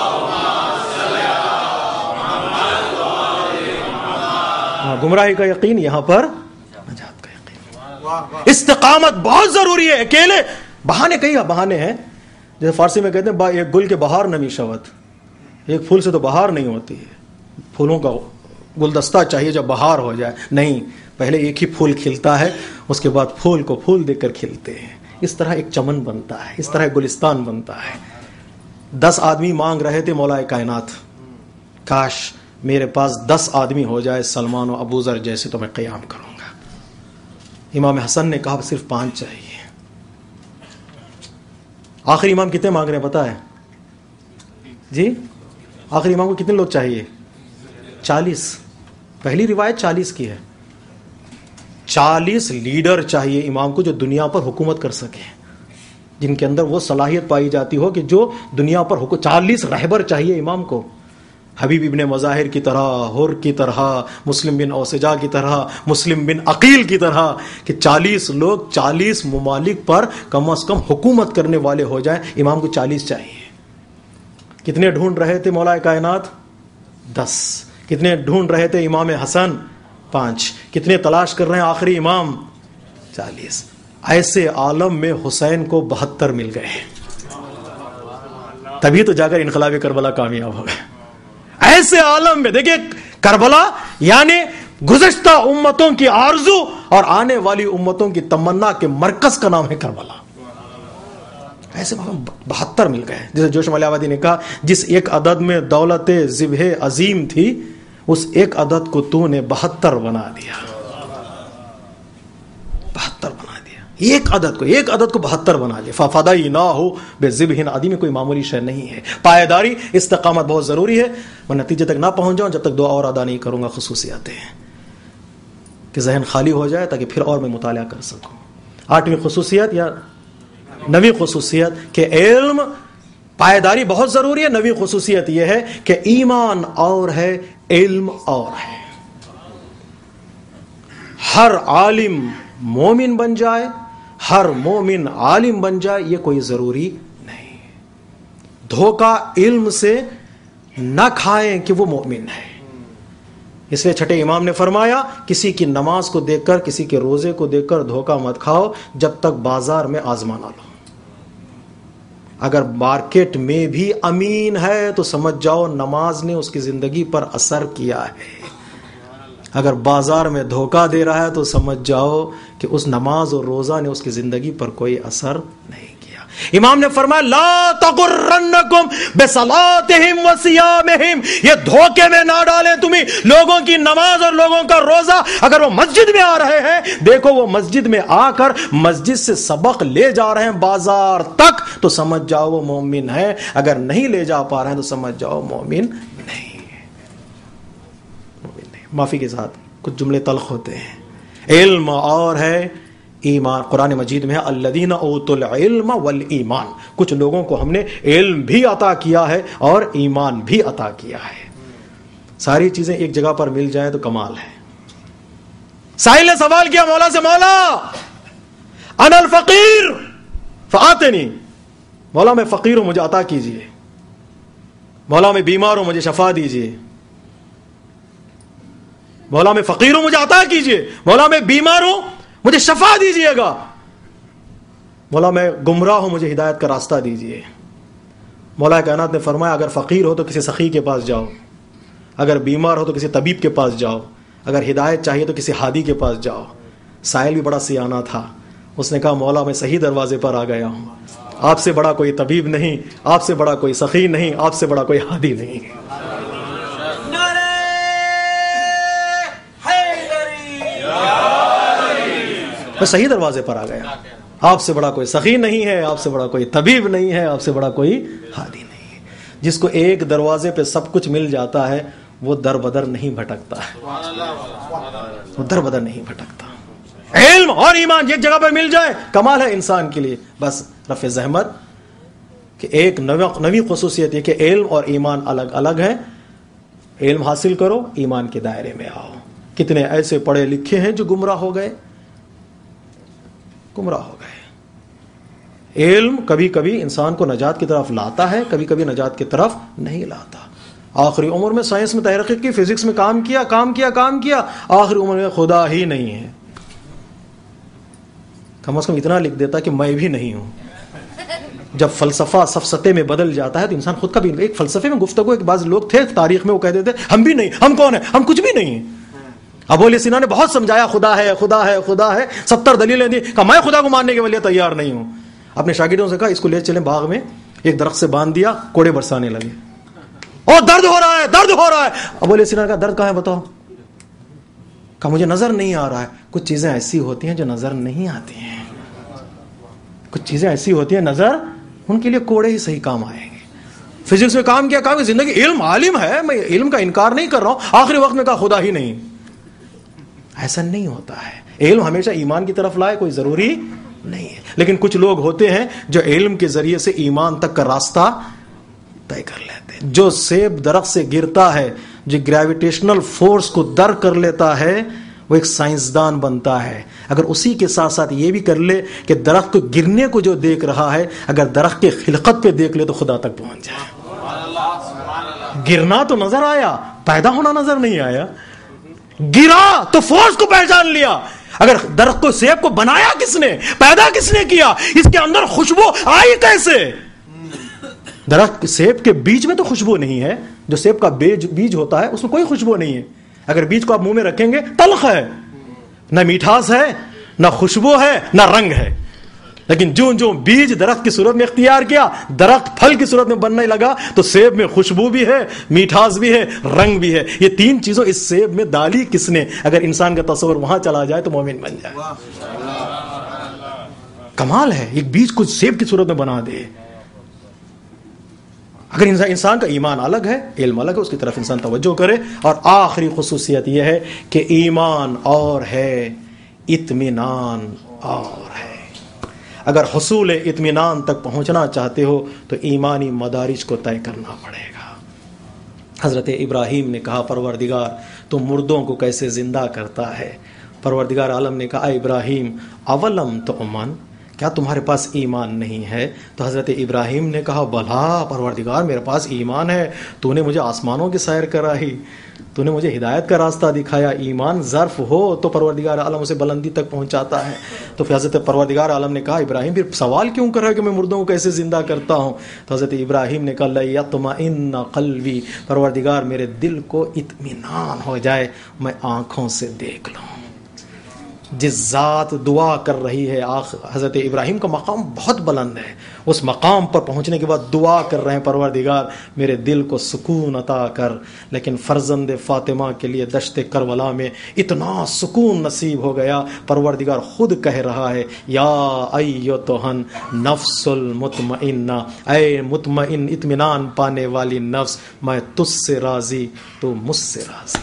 گمراہی کا یقین، یہاں پر نجات کا یقین۔ استقامت بہت ضروری ہے۔ اکیلے بہانے، کئی بہانے ہیں، جیسے فارسی میں کہتے ہیں ایک گل کے بہار نمی شود، ایک پھول سے تو بہار نہیں ہوتی ہے، پھولوں کا گلدستہ چاہیے جب بہار ہو جائے، نہیں، پہلے ایک ہی پھول کھلتا ہے، اس کے بعد پھول کو پھول دے کر کھلتے ہیں۔ اس طرح ایک چمن بنتا ہے، اس طرح ایک گلستان بنتا ہے۔ 10 آدمی مانگ رہے تھے مولا کائنات، کاش میرے پاس 10 آدمی ہو جائے سلمان و ابو ذر جیسے تو میں قیام کروں گا۔ امام حسن نے کہا صرف 5 چاہیے۔ آخری امام کتنے مانگ رہے ہیں پتہ ہے جی؟ آخری امام کو کتنے لوگ چاہیے؟ 40۔ پہلی روایت 40 کی ہے۔ 40 لیڈر چاہیے امام کو جو دنیا پر حکومت کر سکے، جن کے اندر وہ صلاحیت پائی جاتی ہو کہ جو دنیا پر 40 رہبر چاہیے امام کو، حبیب ابن مظاہر کی طرح، حر کی طرح، مسلم بن اوسجا کی طرح، مسلم بن عقیل کی طرح، کہ 40 لوگ 40 ممالک پر کم از کم حکومت کرنے والے ہو جائیں، امام کو 40 چاہیے۔ کتنے ڈھونڈ رہے تھے مولا کائنات؟ 10۔ کتنے ڈھونڈ رہے تھے امام حسن؟ 5۔ کتنے تلاش کر رہے ہیں آخری امام؟ 40۔ ایسے عالم میں حسین کو 72 مل گئے، تبھی تو جا کر انقلاب کربلا کامیاب ہو گئے۔ ایسے عالم میں دیکھیں، کربلا یعنی گزشتہ امتوں کی آرزو اور آنے والی امتوں کی تمنا کے مرکز کا نام ہے کربلا۔ ایسے 72 مل گئے۔ جیسے جوش ملیہ آبادی نے کہا جس ایک عدد میں دولت ذبح عظیم تھی اس ایک عدد کو تو نے 72 بنا دیا۔ 72 بنا دیا، ایک عدد کو 72 بنا دیا۔ ففدیناہ بذبح عظیم، کوئی معمولی شے نہیں ہے۔ پائیداری، استقامت بہت ضروری ہے۔ میں نتیجے تک نہ پہنچ جاؤں جب تک دعا اور ادا نہیں کروں گا۔ خصوصیاتیں ہیں کہ ذہن خالی ہو جائے تاکہ پھر اور میں مطالعہ کر سکوں۔ 8ویں خصوصیت یا 9ویں خصوصیت کہ علم، پائیداری بہت ضروری ہے۔ 9ویں خصوصیت یہ ہے کہ ایمان اور ہے، علم اور ہے۔ ہر عالم مومن بن جائے، ہر مومن عالم بن جائے، یہ کوئی ضروری نہیں۔ دھوکہ علم سے نہ کھائیں کہ وہ مومن ہے۔ اس لیے چھٹے امام نے فرمایا کسی کی نماز کو دیکھ کر، کسی کے روزے کو دیکھ کر دھوکہ مت کھاؤ جب تک بازار میں آزما نہ لو۔ اگر مارکیٹ میں بھی امین ہے تو سمجھ جاؤ نماز نے اس کی زندگی پر اثر کیا ہے۔ اگر بازار میں دھوکہ دے رہا ہے تو سمجھ جاؤ کہ اس نماز اور روزہ نے اس کی زندگی پر کوئی اثر نہیں کیا۔ امام نے فرمایا لا تغرنکم بصلاتہم وصیامہم، یہ دھوکے میں نہ ڈالیں تمہیں لوگوں کی نماز اور لوگوں کا روزہ۔ اگر وہ مسجد میں آ رہے ہیں، دیکھو وہ مسجد میں آ کر مسجد سے سبق لے جا رہے ہیں بازار تک تو سمجھ جاؤ وہ مومن ہے، اگر نہیں لے جا پا رہے ہیں تو سمجھ جاؤ مومن نہیں۔ معافی کے ساتھ کچھ جملے تلخ ہوتے ہیں۔ علم اور ہے، ایمان۔ قرآن مجید میں ہے الذین اوتوا العلم والایمان، کچھ لوگوں کو ہم نے علم بھی عطا کیا ہے اور ایمان بھی عطا کیا ہے۔ ساری چیزیں ایک جگہ پر مل جائیں تو کمال ہے۔ سائل نے سوال کیا مولا سے، مولا انا الفقیر فآتنی، مولا میں فقیر ہوں مجھے عطا کیجئے، مولا میں بیمار ہوں مجھے شفا دیجئے، مولا میں فقیر ہوں مجھے عطا کیجئے، مولا میں بیمار ہوں مجھے شفا دیجئے گا، مولا میں گمراہ ہوں مجھے ہدایت کا راستہ دیجئے۔ مولا کائنات نے فرمایا اگر فقیر ہو تو کسی سخی کے پاس جاؤ، اگر بیمار ہو تو کسی طبیب کے پاس جاؤ، اگر ہدایت چاہیے تو کسی ہادی کے پاس جاؤ۔ سائل بھی بڑا سیانہ تھا، اس نے کہا مولا میں صحیح دروازے پر آ گیا ہوں، آپ سے بڑا کوئی طبیب نہیں، آپ سے بڑا کوئی سخی نہیں، آپ سے بڑا کوئی ہادی نہیں. میں صحیح دروازے پر آ گیا. آپ سے بڑا کوئی سخی نہیں ہے، آپ سے بڑا کوئی طبیب نہیں ہے، آپ سے بڑا کوئی ہادی نہیں ہے. جس کو ایک دروازے پہ سب کچھ مل جاتا ہے وہ در بدر نہیں بھٹکتا ہے، وہ در بدر نہیں بھٹکتا. علم اور ایمان ایک جگہ پہ مل جائے کمال ہے انسان کے لیے. بس رفع زحمت کہ ایک نوی خصوصیت یہ کہ علم اور ایمان الگ الگ ہے. علم حاصل کرو، ایمان کے دائرے میں آؤ. کتنے ایسے پڑھے لکھے ہیں جو گمراہ ہو گئے. علم کبھی کبھی انسان کو نجات کی طرف لاتا ہے، کبھی کبھی نجات کی طرف نہیں لاتا. آخری عمر میں سائنس میں تحقیق کی، فزکس میں کام کیا، آخری عمر میں خدا ہی نہیں ہے. کم از کم اتنا لکھ دیتا کہ میں بھی نہیں ہوں. جب فلسفہ سفسطے میں بدل جاتا ہے تو انسان خود کا بھی. ایک فلسفے میں گفتگو ایک بعض لوگ تھے تاریخ میں، وہ کہہ دیتے ہم بھی نہیں، ہم کون ہیں، ہم کچھ بھی نہیں ہیں. ابو علی سینا نے بہت سمجھایا خدا ہے خدا ہے خدا ہے، 70 دلیلیں دی، کہ میں خدا کو ماننے کے لیے تیار نہیں ہوں. اپنے شاگردوں سے کہا اس کو لے چلیں باغ میں، ایک درخت سے باندھ دیا، کوڑے برسانے لگے. اور درد ہو رہا ہے، درد ہو رہا ہے. ابو علی سینا نے کہا درد کہاں ہے بتاؤ. کہا مجھے نظر نہیں آ رہا ہے. کچھ چیزیں ایسی ہوتی ہیں جو نظر نہیں آتی ہیں، کچھ چیزیں ایسی ہوتی ہیں نظر، ان کے لیے کوڑے ہی صحیح کام آئیں گے. فزکس میں کام کیا، کام زندگی علم عالم ہے، میں علم کا انکار نہیں کر رہا ہوں، آخری وقت میں کہا خدا ہی نہیں. ایسا نہیں ہوتا ہے. علم ہمیشہ ایمان کی طرف لائے کوئی ضروری نہیں ہے. لیکن کچھ لوگ ہوتے ہیں جو علم کے ذریعے سے ایمان تک کا راستہ طے کر لیتے ہیں. جو سیب درخت سے گرتا ہے، جو گریویٹیشنل فورس کو در کر لیتا ہے، وہ ایک سائنسدان بنتا ہے. اگر اسی کے ساتھ ساتھ یہ بھی کر لے کہ درخت کو گرنے کو جو دیکھ رہا ہے، اگر درخت کے خلقت پہ دیکھ لے تو خدا تک پہنچ جائے. گرنا تو نظر آیا، پیدا ہونا نظر نہیں آیا. گرا تو فورس کو پہچان لیا. اگر درخت کو سیب کو بنایا کس نے، پیدا کس نے کیا، اس کے اندر خوشبو آئی کیسے؟ درخت سیب کے بیج میں تو خوشبو نہیں ہے. جو سیب کا بیج ہوتا ہے اس میں کوئی خوشبو نہیں ہے. اگر بیج کو آپ منہ میں رکھیں گے تلخ ہے، نہ میٹھاس ہے، نہ خوشبو ہے، نہ رنگ ہے. لیکن جو بیج درخت کی صورت میں اختیار کیا، درخت پھل کی صورت میں بننے لگا، تو سیب میں خوشبو بھی ہے، میٹھاس بھی ہے، رنگ بھی ہے. یہ تین چیزوں اس سیب میں ڈالی کس نے؟ اگر انسان کا تصور وہاں چلا جائے تو مومن بن جائے. کمال ہے، ایک بیج کو سیب کی صورت میں بنا دے. اگر انسان کا ایمان الگ ہے، علم الگ ہے، اس کی طرف انسان توجہ کرے. اور آخری خصوصیت یہ ہے کہ ایمان اور ہے، اطمینان اور ہے. اگر حصول اطمینان تک پہنچنا چاہتے ہو تو ایمانی مدارج کو طے کرنا پڑے گا. حضرت ابراہیم نے کہا پروردگار تو مردوں کو کیسے زندہ کرتا ہے؟ پروردگار عالم نے کہا اے ابراہیم اولم تؤمن، کیا تمہارے پاس ایمان نہیں ہے؟ تو حضرت ابراہیم نے کہا بھلا پروردگار میرے پاس ایمان ہے، تو نے مجھے آسمانوں کی سیر کرائی، تو نے مجھے ہدایت کا راستہ دکھایا. ایمان ظرف ہو تو پروردگار عالم اسے بلندی تک پہنچاتا ہے. تو پھر حضرت پروردگار عالم نے کہا ابراہیم پھر سوال کیوں کر رہا ہے کہ میں مردوں کو کیسے زندہ کرتا ہوں؟ تو حضرت ابراہیم نے کہا لیطمئن قلبی، پروردگار میرے دل کو اطمینان ہو جائے، میں آنکھوں سے دیکھ لوں. جس ذات دعا کر رہی ہے، حضرت ابراہیم کا مقام بہت بلند ہے، اس مقام پر پہنچنے کے بعد دعا کر رہے ہیں پروردگار میرے دل کو سکون عطا کر. لیکن فرزند فاطمہ کے لیے دشت کربلا میں اتنا سکون نصیب ہو گیا، پروردگار خود کہہ رہا ہے یا ایتھن نفس المطمئنہ، اے مطمئن اطمینان پانے والی نفس، میں تجھ سے راضی، تو مجھ سے راضی.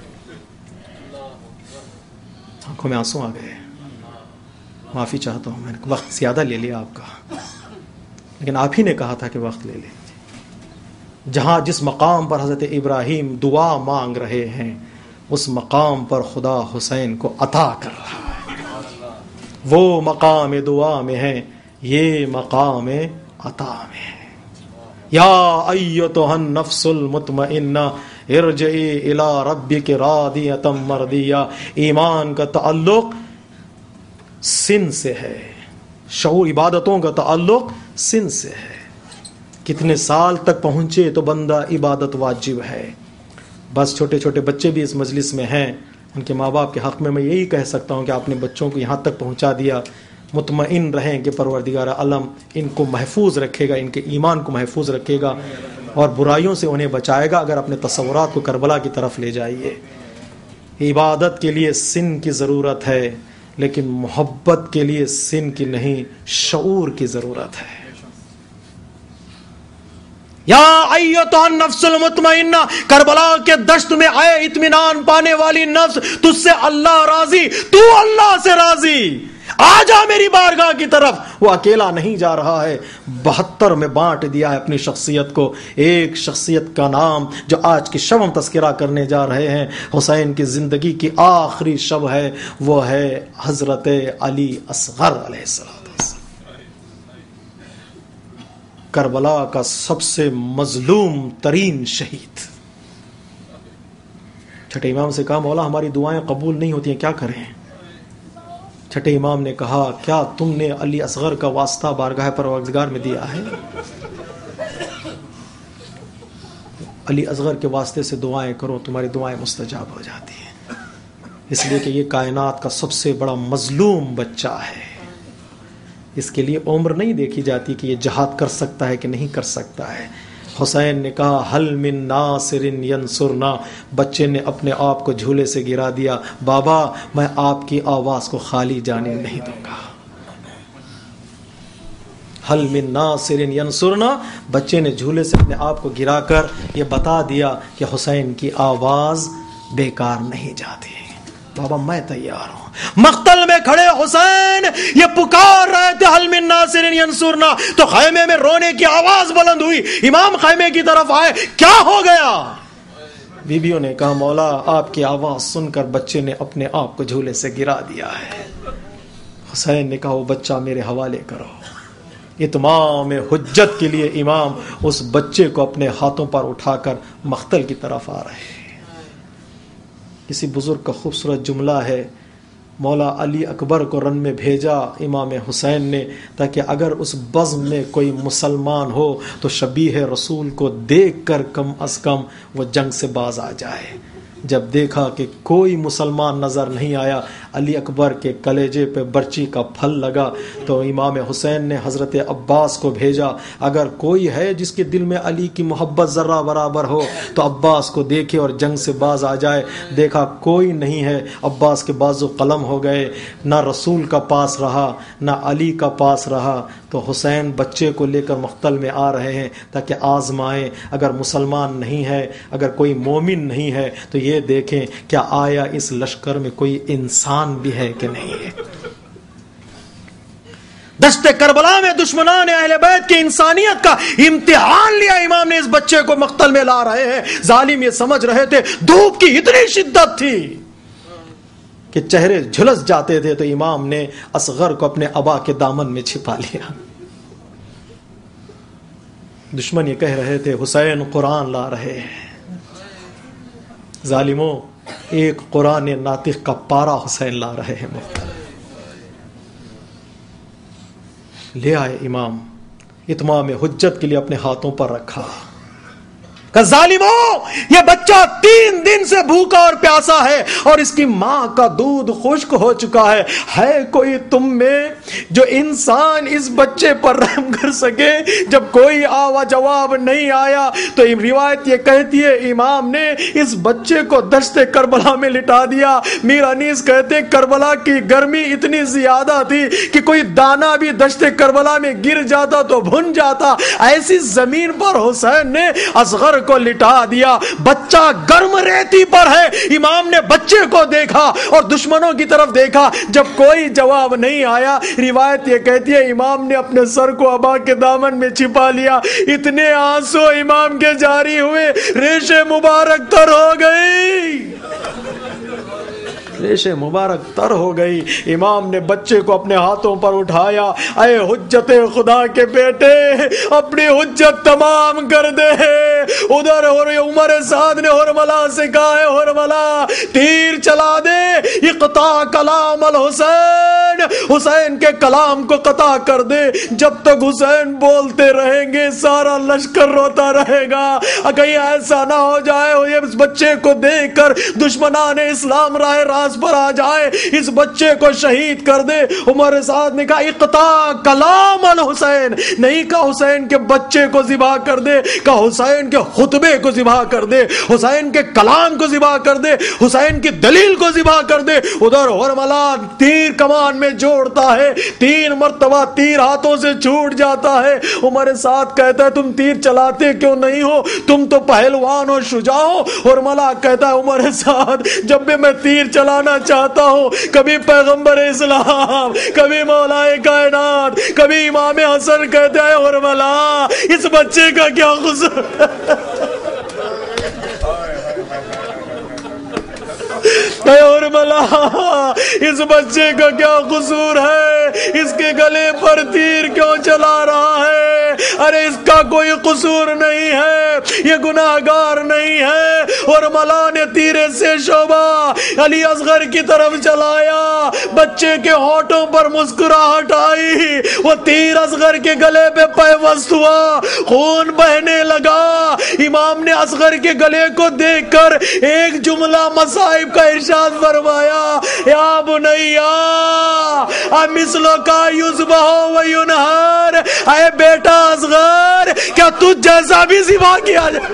آنکھوں میں آنسو آ گئے. معافی چاہتا ہوں، میں نے وقت زیادہ لے لیا آپ کا، لیکن آپ ہی نے کہا تھا کہ وقت لے لیں. جہاں جس مقام پر حضرت ابراہیم دعا مانگ رہے ہیں، اس مقام پر خدا حسین کو عطا کر رہا ہے. وہ مقام دعا میں ہے، یہ مقام عطا میں ہے. یا ایتھا النفس المطمئنہ ارجعی الی ربک راضیۃ مرضیہ. ایمان کا تعلق سن سے ہے، شعور عبادتوں کا تعلق سن سے ہے. کتنے سال تک پہنچے تو بندہ عبادت واجب ہے. بس چھوٹے چھوٹے بچے بھی اس مجلس میں ہیں، ان کے ماں باپ کے حق میں یہی کہہ سکتا ہوں کہ آپ نے بچوں کو یہاں تک پہنچا دیا. مطمئن رہیں کہ پروردگار عالم ان کو محفوظ رکھے گا، ان کے ایمان کو محفوظ رکھے گا اور برائیوں سے انہیں بچائے گا اگر اپنے تصورات کو کربلا کی طرف لے جائیے۔ عبادت کے لیے سن کی ضرورت ہے، لیکن محبت کے لیے سن کی نہیں، شعور کی ضرورت ہے۔ یا ایتھا النفس المطمئنہ، کربلا کے دشت میں آئے اطمینان پانے والی نفس، تجھ سے اللہ راضی، تو اللہ سے راضی، آ جا میری بارگاہ کی طرف۔ وہ اکیلا نہیں جا رہا ہے، 72 میں بانٹ دیا ہے اپنی شخصیت کو۔ ایک شخصیت کا نام جو آج کی شب ہم تذکرہ کرنے جا رہے ہیں، حسین کی زندگی کی آخری شب ہے، وہ ہے حضرت علی اصغر علیہ السلام، کربلا کا سب سے مظلوم ترین شہید۔ چھٹے امام سے کہا مولا ہماری دعائیں قبول نہیں ہوتی ہیں، کیا کریں؟ چھٹے امام نے کہا کیا تم نے علی اصغر کا واسطہ بارگاہ پروردگار میں دیا ہے؟ علی اصغر کے واسطے سے دعائیں کرو، تمہاری دعائیں مستجاب ہو جاتی ہیں، اس لیے کہ یہ کائنات کا سب سے بڑا مظلوم بچہ ہے۔ اس کے لیے عمر نہیں دیکھی جاتی کہ یہ جہاد کر سکتا ہے کہ نہیں کر سکتا ہے۔ حسین نے کہا حل من ناصر ینصرنا، بچے نے اپنے آپ کو جھولے سے گرا دیا، بابا میں آپ کی آواز کو خالی جانے نہیں دوں گا۔ حل من ناصر ینصرنا، بچے نے جھولے سے اپنے آپ کو گرا کر یہ بتا دیا کہ حسین کی آواز بیکار نہیں جاتی، بابا میں تیار ہوں۔ مقتل میں کھڑے حسین یہ پکار رہے تھے حل من ناصر ینصرنا، تو خیمے میں رونے کی آواز بلند ہوئی، امام خیمے کی طرف آئے، کیا ہو گیا؟ بیویوں نے کہا مولا آپ کی آواز سن کر بچے نے اپنے آپ کو جھولے سے گرا دیا ہے۔ حسین نے کہا وہ بچہ میرے حوالے کرو۔ اتمام حجت کے لیے امام اس بچے کو اپنے ہاتھوں پر اٹھا کر مقتل کی طرف آ رہے ہیں۔ کسی بزرگ کا خوبصورت جملہ ہے، مولا علی اکبر کو رن میں بھیجا امام حسین نے تاکہ اگر اس بزم میں کوئی مسلمان ہو تو شبیہ رسول کو دیکھ کر کم از کم وہ جنگ سے باز آ جائے۔ جب دیکھا کہ کوئی مسلمان نظر نہیں آیا، علی اکبر کے کلیجے پہ برچی کا پھل لگا، تو امام حسین نے حضرت عباس کو بھیجا، اگر کوئی ہے جس کے دل میں علی کی محبت ذرہ برابر ہو تو عباس کو دیکھے اور جنگ سے باز آ جائے۔ دیکھا کوئی نہیں ہے، عباس کے بازو قلم ہو گئے، نہ رسول کا پاس رہا نہ علی کا پاس رہا، تو حسین بچے کو لے کر مقتل میں آ رہے ہیں تاکہ آزمائیں، اگر مسلمان نہیں ہے، اگر کوئی مومن نہیں ہے تو یہ دیکھیں کیا آیا اس لشکر میں کوئی انسان بھی ہے کہ نہیں ہے۔ دشت کربلا میں دشمنان اہل بیت کی انسانیت کا امتحان لیا امام نے، اس بچے کو مقتل میں لا رہے ہیں۔ ظالم یہ سمجھ رہے تھے، دھوپ کی اتنی شدت تھی کہ چہرے جھلس جاتے تھے، تو امام نے اصغر کو اپنے ابا کے دامن میں چھپا لیا۔ دشمن یہ کہہ رہے تھے حسین قرآن لا رہے ہیں، ظالموں ایک قرآن ناطق کا پارا حسین لا رہے ہیں، لے آئے امام، اتمام حجت کے لیے اپنے ہاتھوں پر رکھا کہ ظالموں یہ بچہ 3 دن سے بھوکا اور پیاسا ہے اور اس کی ماں کا دودھ خشک ہو چکا ہے کوئی تم میں جو انسان اس بچے پر رحم کر سکے؟ جب کوئی آوا جواب نہیں آیا تو روایت یہ کہتی ہے امام نے اس بچے کو دشت کربلا میں لٹا دیا۔ میر انیس کہتے ہیں کربلا کی گرمی اتنی زیادہ تھی کہ کوئی دانا بھی دشت کربلا میں گر جاتا تو بھن جاتا، ایسی زمین پر حسین نے اصغر کو لٹا دیا۔ بچہ گرم ریتی پر ہے، امام نے بچے کو دیکھا اور دشمنوں کی طرف دیکھا، جب کوئی جواب نہیں آیا روایت یہ کہتی ہے امام نے اپنے سر کو ابا کے دامن میں چھپا لیا۔ اتنے آنسو امام کے جاری ہوئے، ریش مبارک تر ہو گئی، ریش مبارک تر ہو گئی۔ امام نے بچے کو اپنے ہاتھوں پر اٹھایا، اے حجت خدا کے بیٹے اپنی حجت تمام کر دے۔ ادھر عمر سعد نے حرملہ سے کہا ہے حرملہ تیر چلا دے، اقطع کلام الحسین حسین کے کلام کو قطع کر دے. جب تک حسین بولتے رہیں گے سارا لشکر روتا رہے گا. کہیں ایسا نہ ہو جائے اس بچے کو دیکھ کر دشمنان اسلام راہ راست پر آ جائے, اس بچے کو شہید کر دے. عمر سعد نے کہا اقطع کلام الحسین, نہیں کہا حسین کے بچے کو ذبح کر دے, کہا حسین کے خطبے کو ذبح کر دے, حسین کے کلام کو ذبح کر دے, حسین کی دلیل کو ذبح کر دے. ادھر حرملہ تیر کمان میں جوڑتا ہے, 3 مرتبہ تیر ہاتھوں سے چھوٹ جاتا ہے. عمر سعد کہتا ہے تم تیر چلاتے کیوں نہیں ہو, تم تو پہلوان ہو, شجاع ہو. حرملہ کہتا ہے عمر سعد جب بھی میں تیر چلانا چاہتا ہوں کبھی پیغمبر اسلام, کبھی مولا کائنات, کبھی امام حسن کہتا ہے حرملہ اس بچے کا کیا قصور. حرملہ اس بچے کا کیا قصور ہے, اس کے گلے پر تیر کیوں چلا رہا ہے. ارے اس کا کوئی قصور نہیں ہے, یہ گناہگار نہیں ہے. حرملہ نے تیرے سے شعبہ علی اصغر کی طرف چلایا, بچے کے ہونٹوں پر مسکراہٹ آئی, وہ تیر اصغر کے گلے پہ پیوست ہوا, خون بہنے لگا. امام نے اصغر کے گلے کو دیکھ کر ایک جملہ مصائب کا ارشاد فرمایا, یا بنیا امثلو کا یذبح و ینہر, اے بیٹا اصغر کیا تجھ جیسا بھی ذبح کیا جائے.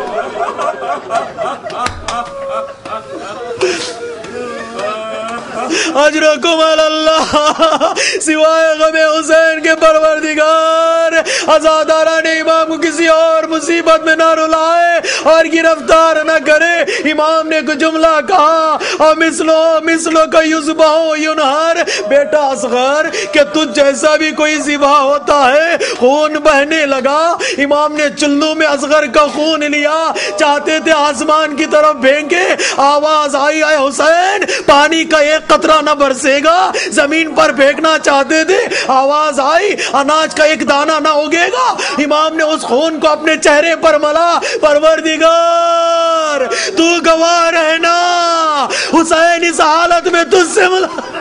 اجرکم اللہ, سوائے غم حسین کے پروردگار عزاداران امام کو کسی اور مصیبت میں نہ رلائے اور گرفتار نہ کرے. امام نے کچھ جملہ کہا مثلو کا یذبح و ینہر, بیٹا اصغر کہ تجھ جیسا بھی کوئی ذبح ہوتا ہے. خون بہنے لگا. امام نے چلو میں اصغر کا خون لیا, چاہتے تھے آسمان کی طرف پھینکے. آواز آئی اے حسین پانی کا ایک قطرہ نہ برسے گا. زمین پر پھینکنا چاہتے تھے, آواز آئی اناج کا ایک دانہ نہ اگے گا. امام نے اس خون کو اپنے چہرے پر ملا, پروردگار تو گواہ رہنا حسین اس حالت میں تجھ سے ملا.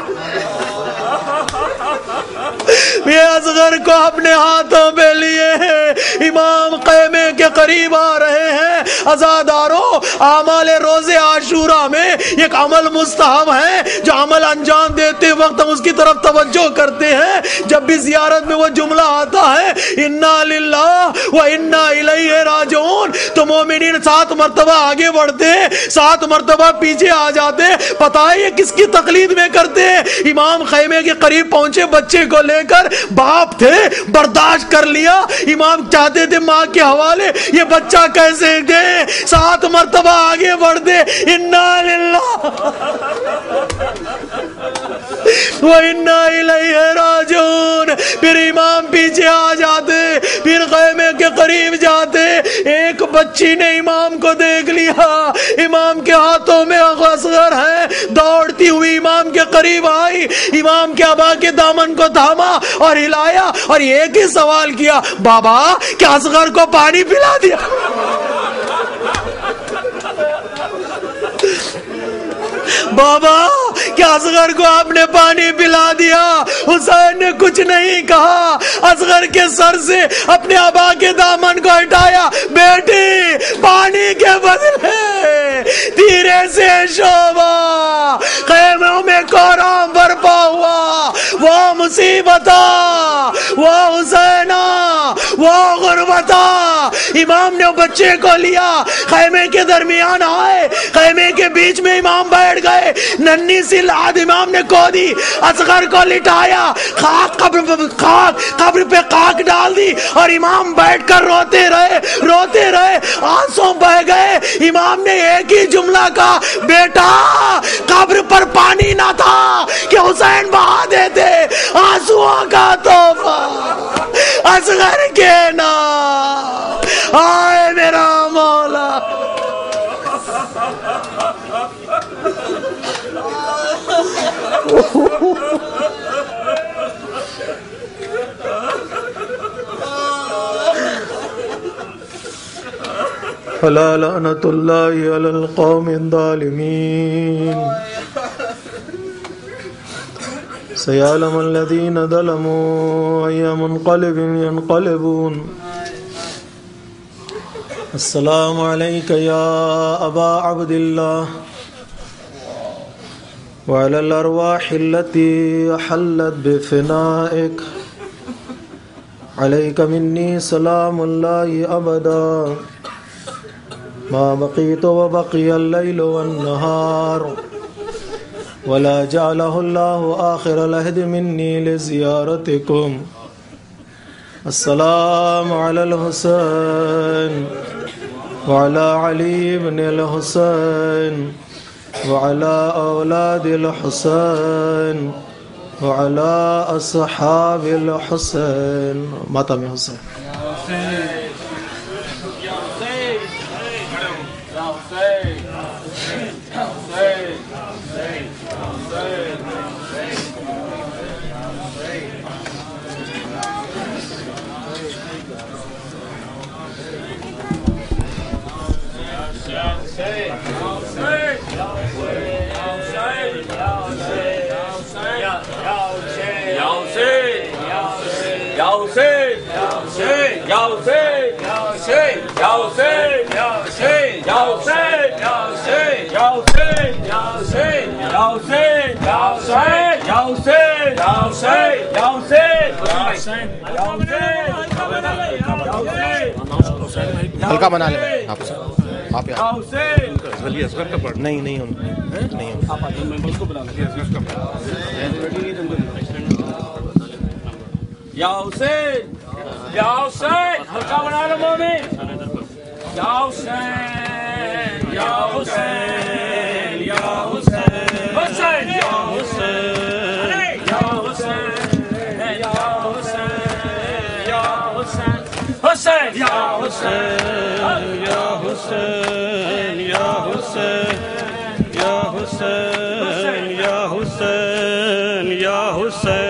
یہ اصغر کو اپنے ہاتھوں پہ لیے امام خیمے کے قریب آ رہے ہیں. عزاداروں, اعمال روز عاشورہ میں ایک عمل مستحب ہے جو عمل انجام دیتے وقت ہم اس کی طرف توجہ کرتے ہیں. جب بھی زیارت میں وہ جملہ آتا ہے انا للہ و انا الیہ راجعون, تو مومنین 7 مرتبہ آگے بڑھتے, 7 مرتبہ پیچھے آ جاتے. پتہ ہے یہ کس کی تقلید میں کرتے ہیں. امام خیمے کے قریب پہنچے بچے کو لے کر, باپ تھے برداشت کر لیا. امام چاہتے تھے ماں کے حوالے, یہ بچہ کیسے دے, 7 مرتبہ آگے بڑھ دے انا للہ وَإِنَّا إِلَيْهِ رَاجِعُونَ. پھر امام پیچھے آ جاتے, پھر خیمے کے قریب جاتے. ایک بچی نے امام کو دیکھ لیا, امام کے ہاتھوں میں اصغر ہے, دوڑتی ہوئی امام کے قریب آئی, امام کے ابا کے دامن کو تھاما اور ہلایا اور ایک ہی سوال کیا, بابا کیا اصغر کو پانی پلا دیا. بابا کیا اصغر کو آپ نے پانی پلا دیا. حسین نے کچھ نہیں کہا, اصغر کے سر سے اپنے ابا کے دامن کو ہٹایا. بیٹی پانی کے بدلے تیرے سے شعبہ, خیموں میں کوہرام برپا ہوا, وہ مصیبتا وہ حسینہ وہ غربتا. امام نے بچے کو لیا, خیمے کے درمیان آئے, خیمے کے بیچ میں امام بیٹھ گئے. ننھی سی لاد امام نے کھو دی, اصغر کو لٹایا, قبر پہ خاک ڈال دی اور امام بیٹھ کر روتے رہے, آنسو بہ گئے. امام نے ایک ہی جملہ کہا, بیٹا قبر پر پانی نہ تھا کہ حسین بہا دیتے آنسوؤں کا تحفہ اصغر کے نام. آئے میرا مولا, فلا لعنت اللہ علی القوم الظالمین. سيعلم الذين ظلموا أي منقلب ينقلبون. السلام عليك يا أبا عبد الله وعلى الأرواح التي حلت بفنائك. عليك مني سلام الله أبدا ما بقيت وبقي الليل والنهار، ولا جعله الله آخر العهد مني لزيارتكم. السلام على الحسين وعلى علي بن الحسين وعلى أولاد الحسين وعلى أصحاب الحسين. ماتم حسين. ہلکا بنا لیں آپ نہیں نہیں یا حسین یا حسین ہلکا بنا لو مومن. یا حسین یا حسین یا حسین حسین یا حسین یا حسین یا حسین یا حسین حسین یا حسین یا حسین یا حسین یا حسین یا حسین یا حسین